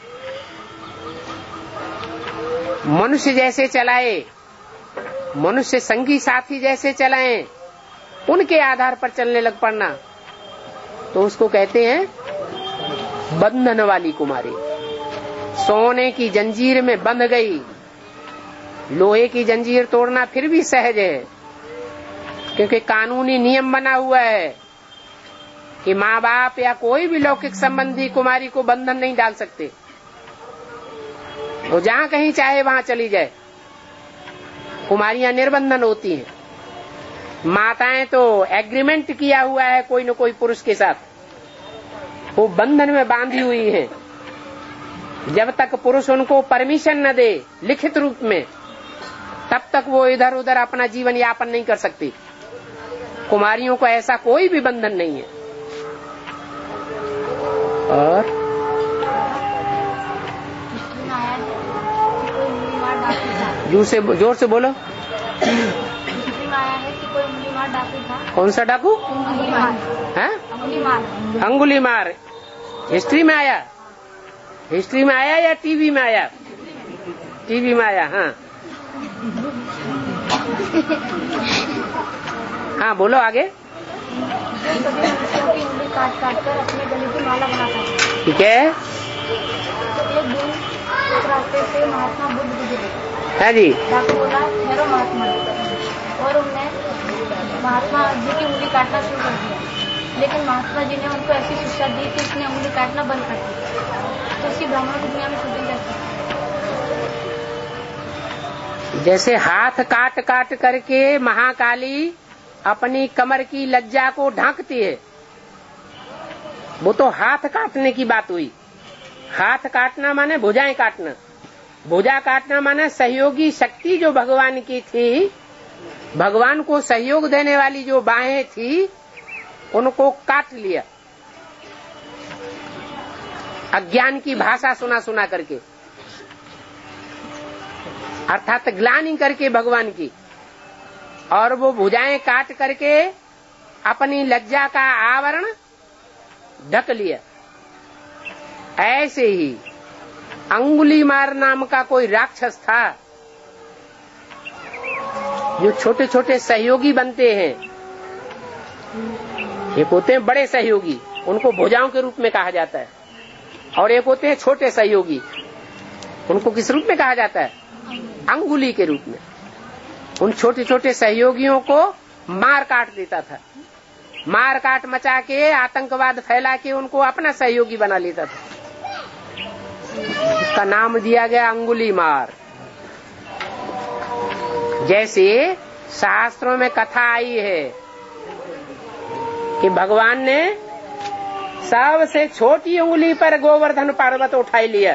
मनुष्य जैसे चलाए, मनुष्य संगी साथी जैसे चलाएं, उनके आधार पर चलने लग पड़ना, तो उसको कहते हैं बंधन वाली कुमारी। सोने की जंजीर में बंध गई। लोहे की जंजीर तोड़ना फिर भी सहज है, क्योंकि कानूनी नियम बना हुआ है कि माँ बाप या कोई भी लौकिक संबंधी कुमारी को बंधन नहीं डाल सकते। वो जहाँ कहीं चाहे वहाँ चली जाए। कुमारियां निर्बंधन होती हैं। माताएं तो एग्रीमेंट किया हुआ है कोई न कोई पुरुष के साथ, वो बंधन में बांधी हुई हैं। जब तक पुरुष उनको परमिशन न दे लिखित रूप में, तब तक वो इधर उधर अपना जीवन यापन नहीं कर सकती। कुमारियों को ऐसा कोई भी बंधन नहीं है। और जोर से जोर से बोलो। कौन सा डाकू? है अंगुली मार। हिस्ट्री में आया? हिस्ट्री में आया या टीवी में आया? टीवी में आया। हाँ, हाँ बोलो आगे। उंगली काट काट कर अपने गले की माला बनाता है। ठीक है। तो एक दिन एक रास्ते से महात्मा बुद्ध गुजरे। हाँ जी। डाकू बोला ठहरो महात्मा, और उनने महात्मा जी की उंगली काटना शुरू कर दिया। लेकिन महात्मा जी ने उनको ऐसी शिक्षा दी कि उसने उंगली काटना बंद कर दिया। तो इसी ब्राह्मण की दुनिया में शूटिंग करती। जैसे हाथ काट काट करके महाकाली अपनी कमर की लज्जा को ढांकती है, वो तो हाथ काटने की बात हुई। हाथ काटना माने भुजाएं काटना, भुजा काटना माने सहयोगी शक्ति जो भगवान की थी, भगवान को सहयोग देने वाली जो बाहें थी, उनको काट लिया अज्ञान की भाषा सुना सुना करके, अर्थात ग्लानि करके भगवान की, और वो भुजाएं काट करके अपनी लज्जा का आवरण ढक लिया। ऐसे ही अंगुलीमार नाम का कोई राक्षस था, जो छोटे छोटे सहयोगी बनते हैं। एक होते हैं बड़े सहयोगी, उनको भुजाओं के रूप में कहा जाता है, और एक होते हैं छोटे सहयोगी, उनको किस रूप में कहा जाता है? अंगुली के रूप में। उन छोटे छोटे सहयोगियों को मार काट देता था, मार काट मचा के आतंकवाद फैला के उनको अपना सहयोगी बना लेता था। इसका नाम दिया गया अंगुली मार। जैसे शास्त्रों में कथा आई है कि भगवान ने सबसे छोटी उंगली पर गोवर्धन पर्वत उठा लिया,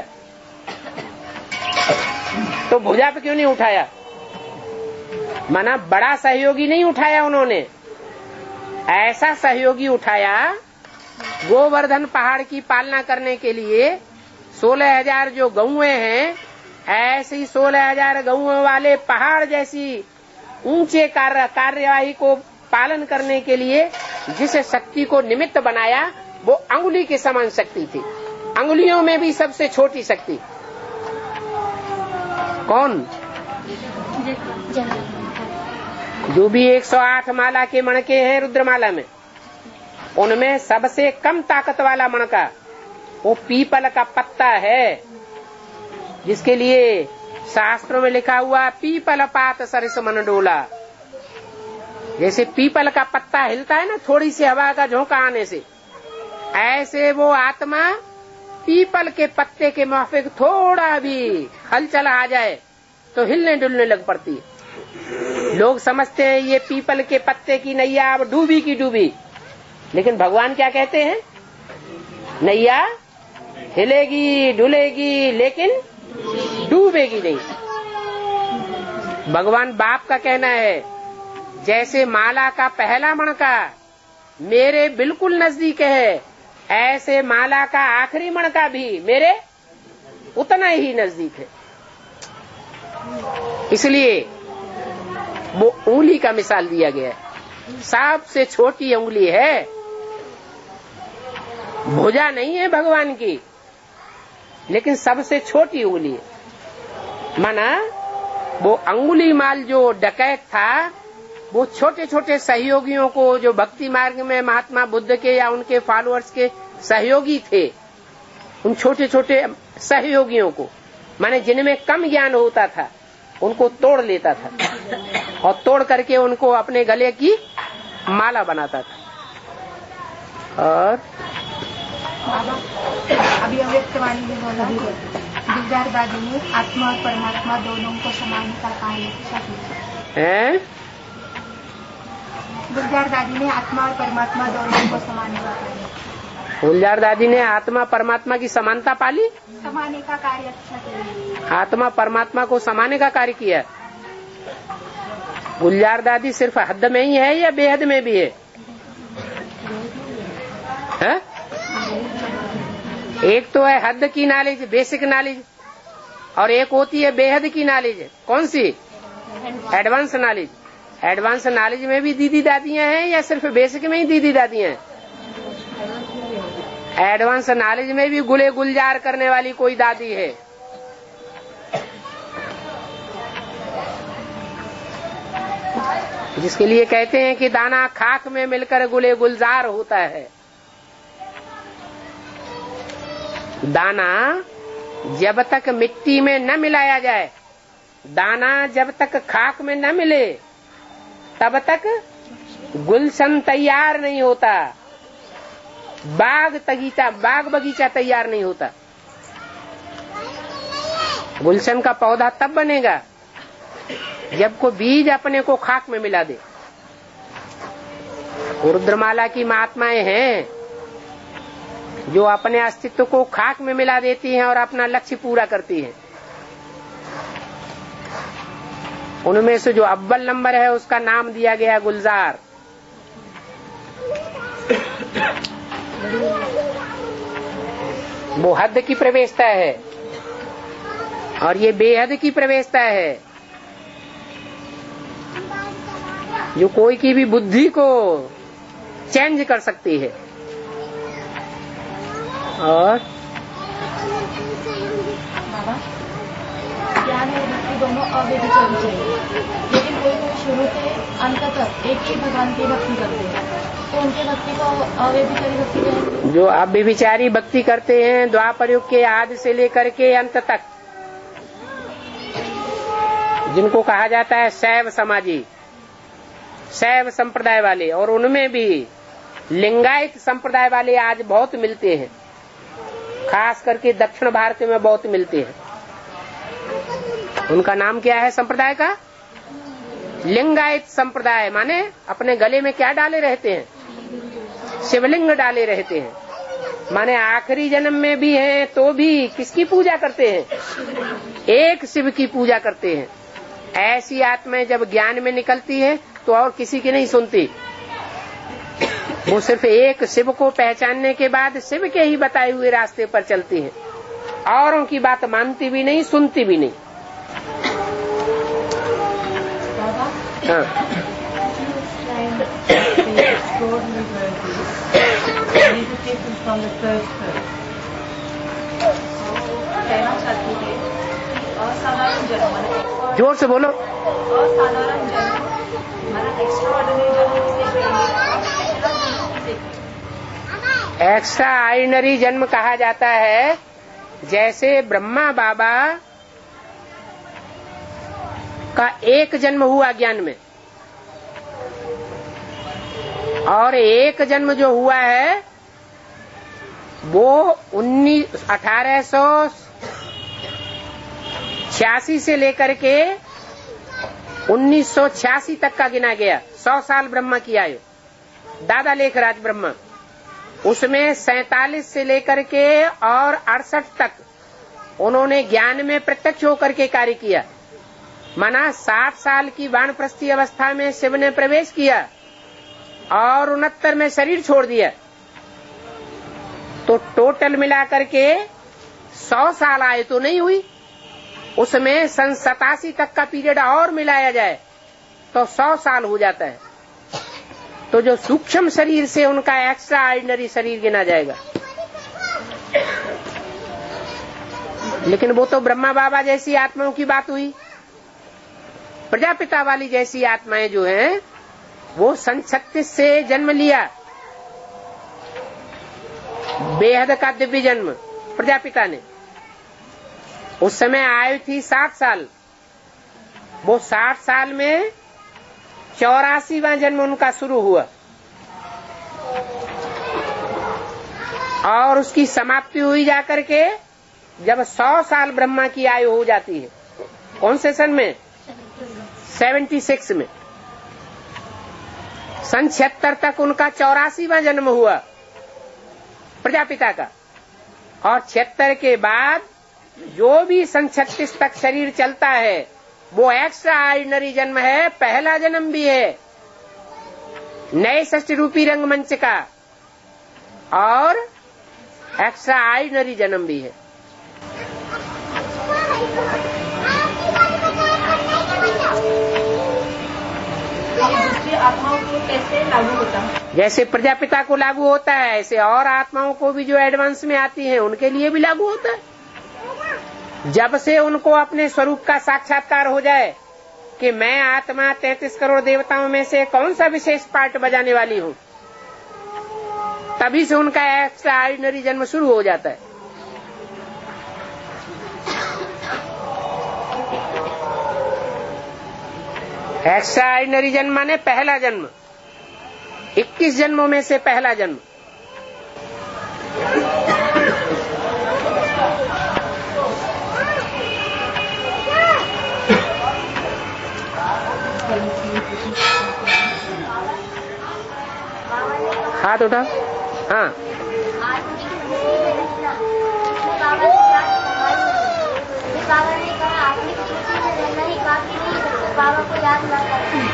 तो भुजा पे क्यों नहीं उठाया? माना बड़ा सहयोगी नहीं उठाया उन्होंने, ऐसा सहयोगी उठाया गोवर्धन पहाड़ की पालना करने के लिए। सोलह हजार जो गौएं हैं, ऐसी सोलह हजार गौओं वाले पहाड़ जैसी ऊंचे कार्य कार्यवाही को पालन करने के लिए जिस शक्ति को निमित्त बनाया, वो अंगुली के समान शक्ति थी। अंगुलियों में भी सबसे छोटी शक्ति कौन? जो भी एक सौ आठ माला के मणके हैं रुद्रमाला में, उनमें सबसे कम ताकत वाला मणका वो पीपल का पत्ता है, जिसके लिए शास्त्रों में लिखा हुआ पीपल पात सरिस मन डोला। जैसे पीपल का पत्ता हिलता है ना थोड़ी सी हवा का झोंका आने से, ऐसे वो आत्मा पीपल के पत्ते के माफिक थोड़ा भी हलचल आ जाए तो हिलने डुलने लग पड़ती है। लोग समझते हैं ये पीपल के पत्ते की नैया अब डूबी की डूबी, लेकिन भगवान क्या कहते हैं? नैया हिलेगी डुलेगी लेकिन डूबेगी नहीं। भगवान बाप का कहना है, जैसे माला का पहला मणका मेरे बिल्कुल नजदीक है, ऐसे माला का आखिरी मणका भी मेरे उतना ही नजदीक है। इसलिए वो उंगली का मिसाल दिया गया है। सबसे छोटी उंगली है, भुजा नहीं है भगवान की, लेकिन सबसे छोटी उंगली है। माना वो अंगुली माल जो डकैत था, वो छोटे छोटे सहयोगियों को, जो भक्ति मार्ग में महात्मा बुद्ध के या उनके फॉलोअर्स के सहयोगी थे, उन छोटे छोटे सहयोगियों को, माने जिनमें कम ज्ञान होता था, उनको तोड़ लेता था और तोड़ करके उनको अपने गले की माला बनाता था। और अभी अव्यक्त वाणी में बोला, गुलजार दादी ने आत्मा और परमात्मा दोनों को समान का कार्य है। गुलजार दादी ने आत्मा और परमात्मा दोनों को समान का कार्य। गुलजार दादी ने आत्मा परमात्मा की समानता पाली, समाने का कार्य अच्छा किया। आत्मा परमात्मा को समाने का कार्य किया। गुलजार दादी सिर्फ हद में ही है या बेहद में भी है? है? एक तो है हद की नॉलेज, बेसिक नॉलेज, और एक होती है बेहद की नॉलेज। कौन सी? Advance knowledge. एडवांस नॉलेज में भी दीदी दादियां हैं या सिर्फ बेसिक में ही दीदी दादियां हैं? एडवांस नॉलेज में भी गुले गुलजार करने वाली कोई दादी है। जिसके लिए कहते हैं कि दाना खाक में मिलकर गुले गुलजार होता है। दाना जब तक मिट्टी में न मिलाया जाए, दाना जब तक खाक में न मिले, तब तक गुलशन तैयार नहीं होता, बाग बगीचा बाग बगीचा तैयार नहीं होता। गुलशन का पौधा तब बनेगा जब को बीज अपने को खाक में मिला दे। रुद्रमाला की महात्माएं हैं जो अपने अस्तित्व को खाक में मिला देती हैं और अपना लक्ष्य पूरा करती हैं। उनमें से जो अव्वल नंबर है उसका नाम दिया गया गुलजार। वो हद की प्रवेशता है और ये बेहद की प्रवेशता है, जो कोई की भी बुद्धि को चेंज कर सकती है। और ज्ञान और भक्ति दोनों अव्यभिचारी चाहिए, लेकिन कोई कोई शुरू से अंत तक एक ही भगवान की भक्ति करते हैं, तो उनके भक्ति को अव्यभिचारी भक्ति कहेंगे। जो अव्यभिचारी भक्ति करते हैं द्वापर युग के आदि से लेकर के अंत तक, जिनको कहा जाता है शैव समाजी, शैव संप्रदाय वाले, और उनमें भी लिंगायत संप्रदाय वाले आज बहुत मिलते हैं, खास करके दक्षिण भारत में बहुत मिलते हैं। उनका नाम क्या है संप्रदाय का? लिंगायत संप्रदाय। माने अपने गले में क्या डाले रहते हैं? शिवलिंग डाले रहते हैं। माने आखिरी जन्म में भी हैं तो भी किसकी पूजा करते हैं? एक शिव की पूजा करते हैं। ऐसी आत्माएं जब ज्ञान में निकलती है तो और किसी की नहीं सुनती। वो सिर्फ एक शिव को पहचानने के बाद शिव के ही बताए हुए रास्ते पर चलती है, औरों की बात मानती भी नहीं, सुनती भी नहीं। हाँ। असाधारण जन्म, जोर से बोलो। असाधारण जन्म, एक्स्ट्रा ऑर्डिनरी जन्म कहा जाता है। जैसे ब्रह्मा बाबा का एक जन्म हुआ ज्ञान में, और एक जन्म जो हुआ है वो उन्नीस अठारह सौ छियासी से लेकर के उन्नीस सौ छियासी तक का गिना गया। सौ साल ब्रह्मा की आयु, दादा लेखराज ब्रह्मा। उसमें सैतालीस से लेकर के और अड़सठ तक उन्होंने ज्ञान में प्रत्यक्ष होकर के कार्य किया। माना साठ साल की वानप्रस्थी अवस्था में शिव ने प्रवेश किया और उनहत्तर में शरीर छोड़ दिया, तो टोटल मिलाकर के सौ साल आयु तो नहीं हुई। उसमें सन सतासी तक का पीरियड और मिलाया जाए तो सौ साल हो जाता है। तो जो सूक्ष्म शरीर से उनका एक्स्ट्रा ऑर्डिनरी शरीर गिना जाएगा। लेकिन वो तो ब्रह्मा बाबा जैसी आत्माओं की बात हुई। प्रजापिता वाली जैसी आत्माएं जो हैं वो सन छत्तीस से जन्म लिया, बेहद का दिव्य जन्म प्रजापिता ने। उस समय आयु थी साठ साल। वो साठ साल में चौरासीवां जन्म उनका शुरू हुआ और उसकी समाप्ति हुई जाकर के जब सौ साल ब्रह्मा की आयु हो जाती है। कौन से सन में? छिहत्तर में। सन छिहत्तर तक उनका चौरासीवां जन्म हुआ प्रजापिता का, और छिहत्तर के बाद जो भी सन छत्तीस तक शरीर चलता है वो एक्स्ट्रा ऑर्डिनरी जन्म है। पहला जन्म भी है नए षष्ठी रूपी रंगमंच का, और एक्स्ट्रा ऑर्डिनरी जन्म भी है। दूसरी आत्माओं को कैसे लागू होता है? जैसे प्रजापिता को लागू होता है ऐसे और आत्माओं को भी जो एडवांस में आती हैं उनके लिए भी लागू होता है। जब से उनको अपने स्वरूप का साक्षात्कार हो जाए कि मैं आत्मा तैंतीस करोड़ देवताओं में से कौन सा विशेष पार्ट बजाने वाली हूँ, तभी से उनका एक्स्ट्रा ऑर्डिनरी जन्म शुरू हो जाता है। एक्स्ट्रा ऑर्डिनरी जन्म माने पहला जन्म, इक्कीस जन्मों में से पहला जन्म। हाथ उठाओ। हाँ, बाबा ने कहा आपने किसी में रहना ही काफी नहीं, तो बाबा को याद ना करें।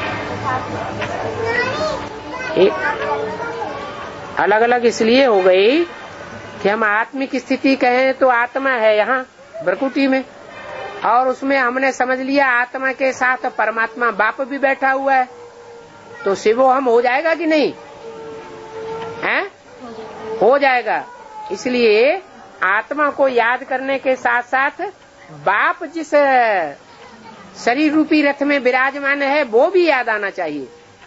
अलग अलग इसलिए हो गई कि हम आत्मिक स्थिति कहें तो आत्मा है यहाँ ब्रकुटी में, और उसमें हमने समझ लिया आत्मा के साथ परमात्मा बाप भी बैठा हुआ है, तो शिवो हम हो जाएगा कि नहीं है? हो जाएगा। इसलिए आत्मा को याद करने के साथ साथ बाप जिस शरीर रूपी रथ में विराजमान है वो भी याद आना चाहिए।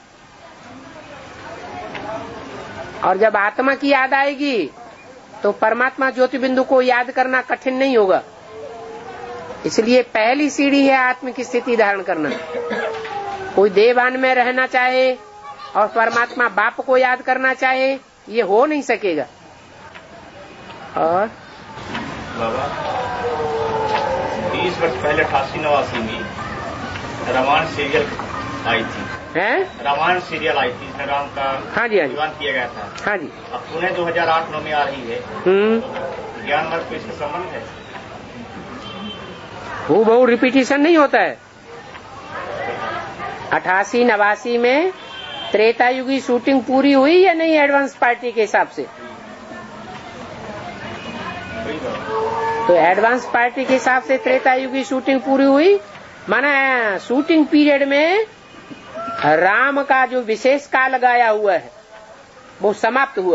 और जब आत्मा की याद आएगी तो परमात्मा ज्योति बिंदु को याद करना कठिन नहीं होगा। इसलिए पहली सीढ़ी है आत्मिक स्थिति धारण करना। कोई देवान में रहना चाहे और परमात्मा बाप को याद करना चाहे, ये हो नहीं सकेगा। और बाबा बीस वर्ष पहले अठासी नवासी में रामायण सीरियल आई थी, हैं? रामायण सीरियल आई थी, इसमें राम का हाँ जी, हाँ जी, दीवान किया गया था। हाँ जी। अब पुणे दो हजार आठ नौ में आ रही है, हम्म ज्ञान मार्ग को इसका संबंध है? वो बहुत रिपीटिशन नहीं होता है। अठासी नवासी में त्रेता युगी शूटिंग पूरी हुई या नहीं एडवांस पार्टी के हिसाब से? तो एडवांस पार्टी के हिसाब से त्रेता युगी शूटिंग पूरी हुई, माना शूटिंग पीरियड में राम का जो विशेष काल लगाया हुआ है वो समाप्त हुआ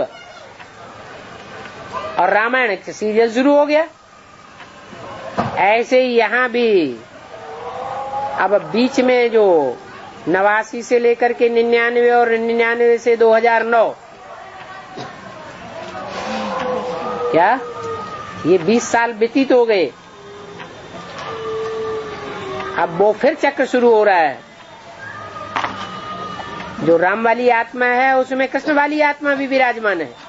और रामायण सीरियल शुरू हो गया। ऐसे ही यहाँ भी अब बीच में जो नवासी से लेकर के निन्यानवे और निन्यानवे से दो हजार नौ, क्या ये बीस साल व्यतीत हो गए। अब वो फिर चक्र शुरू हो रहा है। जो राम वाली आत्मा है उसमें कृष्ण वाली आत्मा भी विराजमान है।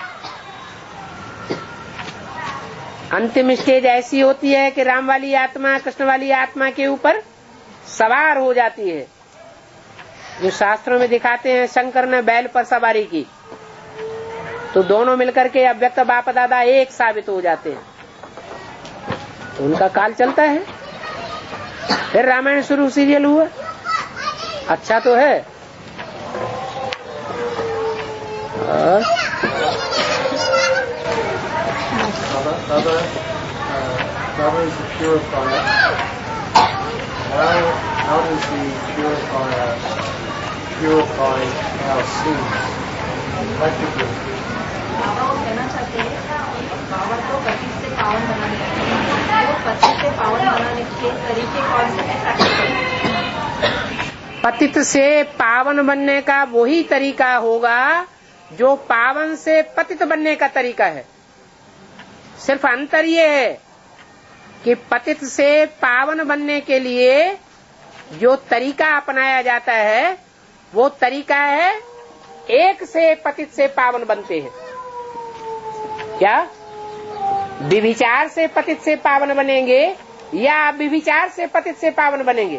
अंतिम स्टेज ऐसी होती है कि राम वाली आत्मा कृष्ण वाली आत्मा के ऊपर सवार हो जाती है। जो शास्त्रों में दिखाते हैं शंकर ने बैल पर सवारी की, तो दोनों मिलकर के अव्यक्त बाप दादा एक साबित हो जाते हैं। तो उनका काल चलता है। फिर रामायण शुरू सीरियल हुआ। अच्छा तो है। और Baba, uh, Baba is the purifier. How, how does the purifier purify our sins practically? बाबा वो कहना चाहते हैं कि बाबा को पतित से पावन बनाने वो पतित से पावन बनाने के तरीके कौन से हैं? पतित से पावन बनने का वही तरीका होगा जो पावन से पतित बनने का तरीका है। सिर्फ अंतर ये है कि पतित से पावन बनने के लिए जो तरीका अपनाया जाता है वो तरीका है एक से पतित से पावन बनते हैं। क्या विविचार से पतित से पावन बनेंगे या विविचार से पतित से पावन बनेंगे?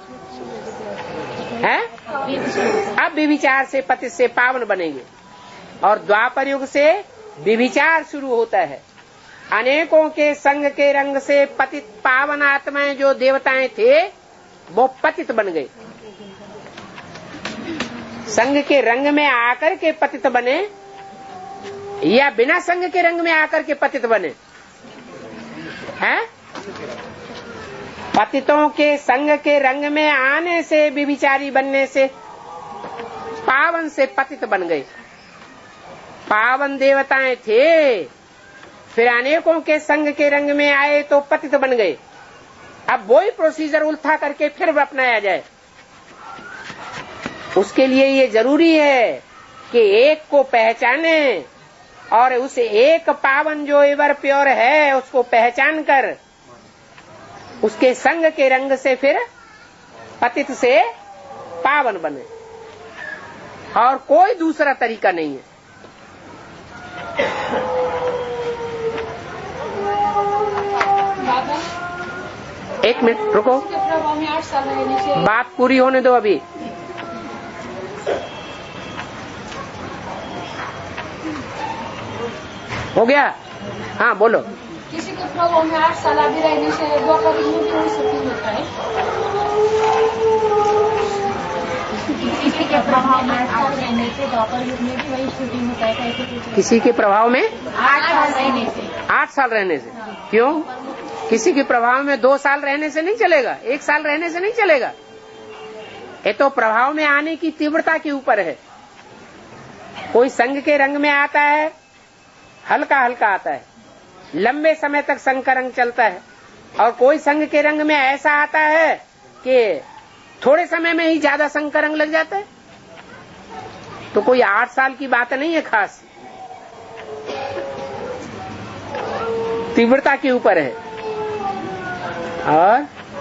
हैं? अब विविचार से पतित से पावन बनेंगे। और द्वापर युग से विविचार शुरू होता है। अनेकों के संग के रंग से पतित पावन आत्माएं जो देवताएं थे वो पतित बन गए। संग के रंग में आकर के पतित बने या बिना संग के रंग में आकर के पतित बने? हैं? पतितों के संग के रंग में आने से विविचारी बनने से पावन से पतित बन गए। पावन देवताएं थे, फिर अनेकों के संग के रंग में आए तो पतित बन गए। अब वही प्रोसीजर उल्था करके फिर अपनाया जाए। उसके लिए ये जरूरी है कि एक को पहचाने और उस एक पावन जो एवर प्योर है उसको पहचान कर उसके संग के रंग से फिर पतित से पावन बने, और कोई दूसरा तरीका नहीं है। एक मिनट रुको, बात पूरी होने दो अभी। हो गया? हाँ बोलो। किसी के प्रभाव में आठ साल अभी रहने से द्वापर युग में भी हो सकती होता है। किसी के प्रभाव में आठ साल रहने से द्वापर युग में भी वही शूटिंग होता है। किसी के प्रभाव में आठ साल रहने से आठ साल रहने से क्यों? किसी के प्रभाव में दो साल रहने से नहीं चलेगा, एक साल रहने से नहीं चलेगा। ये तो प्रभाव में आने की तीव्रता के ऊपर है। कोई संग के रंग में आता है, हल्का हल्का आता है, लंबे समय तक संग का रंग चलता है, और कोई संग के रंग में ऐसा आता है कि थोड़े समय में ही ज्यादा संग का रंग लग जाता है। तो कोई आठ साल की बात नहीं है, खास तीव्रता के ऊपर है। और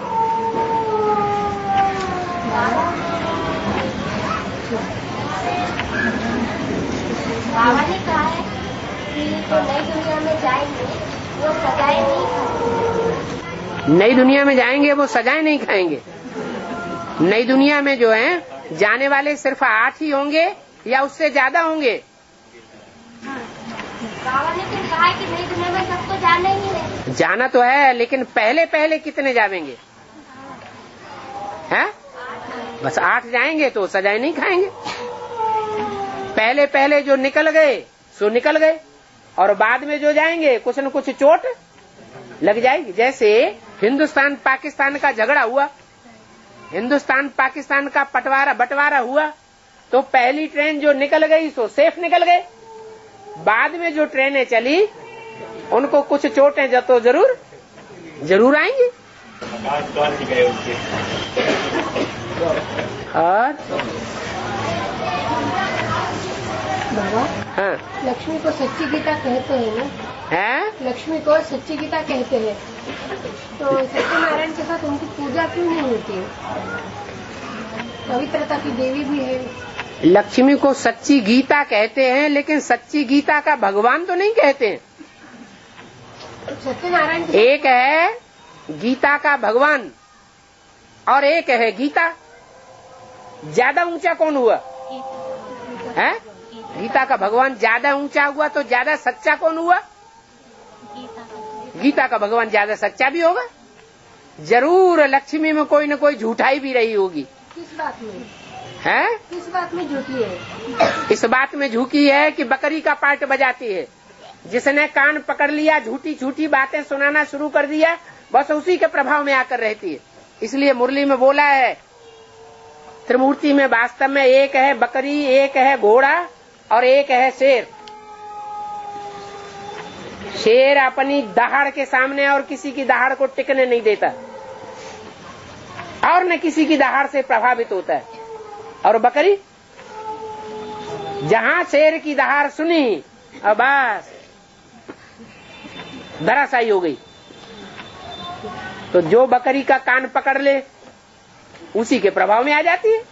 बाबा ने कहा है कि तो नई दुनिया में जाएंगे वो सजाएं नहीं खाएंगे। नई दुनिया में जाएंगे वो सजाएं नहीं खाएंगे। नई दुनिया में जो है जाने वाले सिर्फ आठ ही होंगे या उससे ज्यादा होंगे? बाबा ने तो कहा है कि नई दुनिया में सबको जाना ही है। जाना तो है, लेकिन पहले पहले कितने जाएंगे? हैं? बस आठ जाएंगे तो सजाएं नहीं खाएंगे। पहले पहले जो निकल गए सो निकल गए, और बाद में जो जाएंगे कुछ न कुछ चोट लग जाएगी। जैसे हिंदुस्तान पाकिस्तान का झगड़ा हुआ, हिंदुस्तान पाकिस्तान का पटवारा बंटवारा हुआ, तो पहली ट्रेन जो निकल गई सो सेफ निकल गए। बाद में जो ट्रेनें चली उनको कुछ चोटें जो तो जरूर जरूर आएंगी। और बाबा, हाँ, लक्ष्मी को सच्ची गीता कहते हैं ना? है? लक्ष्मी को सच्ची गीता कहते हैं, तो सत्यनारायण के साथ उनकी पूजा क्यों नहीं होती है? पवित्रता की देवी भी है। लक्ष्मी को सच्ची गीता कहते हैं, लेकिन सच्ची गीता का भगवान तो नहीं कहते हैं। सत्यनारायण एक है गीता का भगवान और एक है गीता। ज्यादा ऊंचा कौन हुआ? है? गीता का भगवान ज्यादा ऊंचा हुआ तो ज्यादा सच्चा कौन हुआ? गीता का भगवान ज्यादा सच्चा भी होगा। जरूर लक्ष्मी में कोई न कोई झूठाई भी रही होगी। किस बात में है? किस बात में झूठी है? इस बात में झूठी है कि बकरी का पार्ट बजाती है। जिसने कान पकड़ लिया, झूठी झूठी बातें सुनाना शुरू कर दिया, बस उसी के प्रभाव में आकर रहती है। इसलिए मुरली में बोला है, त्रिमूर्ति में वास्तव में एक है बकरी, एक है घोड़ा और एक है शेर। शेर अपनी दहाड़ के सामने और किसी की दहाड़ को टिकने नहीं देता, और न किसी की दहाड़ से प्रभावित होता है। और बकरी जहां शेर की दहाड़ सुनी, अब बस धराशायी हो गई। तो जो बकरी का कान पकड़ ले उसी के प्रभाव में आ जाती है।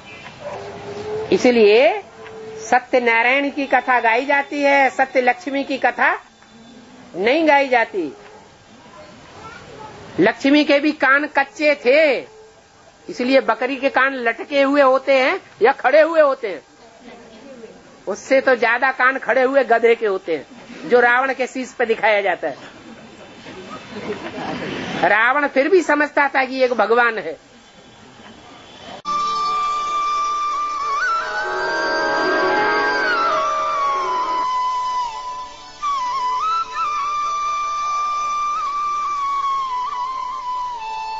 इसलिए सत्य नारायण की कथा गाई जाती है, सत्य लक्ष्मी की कथा नहीं गाई जाती। लक्ष्मी के भी कान कच्चे थे, इसलिए बकरी के कान लटके हुए होते हैं या खड़े हुए होते हैं। उससे तो ज्यादा कान खड़े हुए गधे के होते हैं, जो रावण के शीश पे दिखाया जाता है। रावण फिर भी समझता था कि एक भगवान है,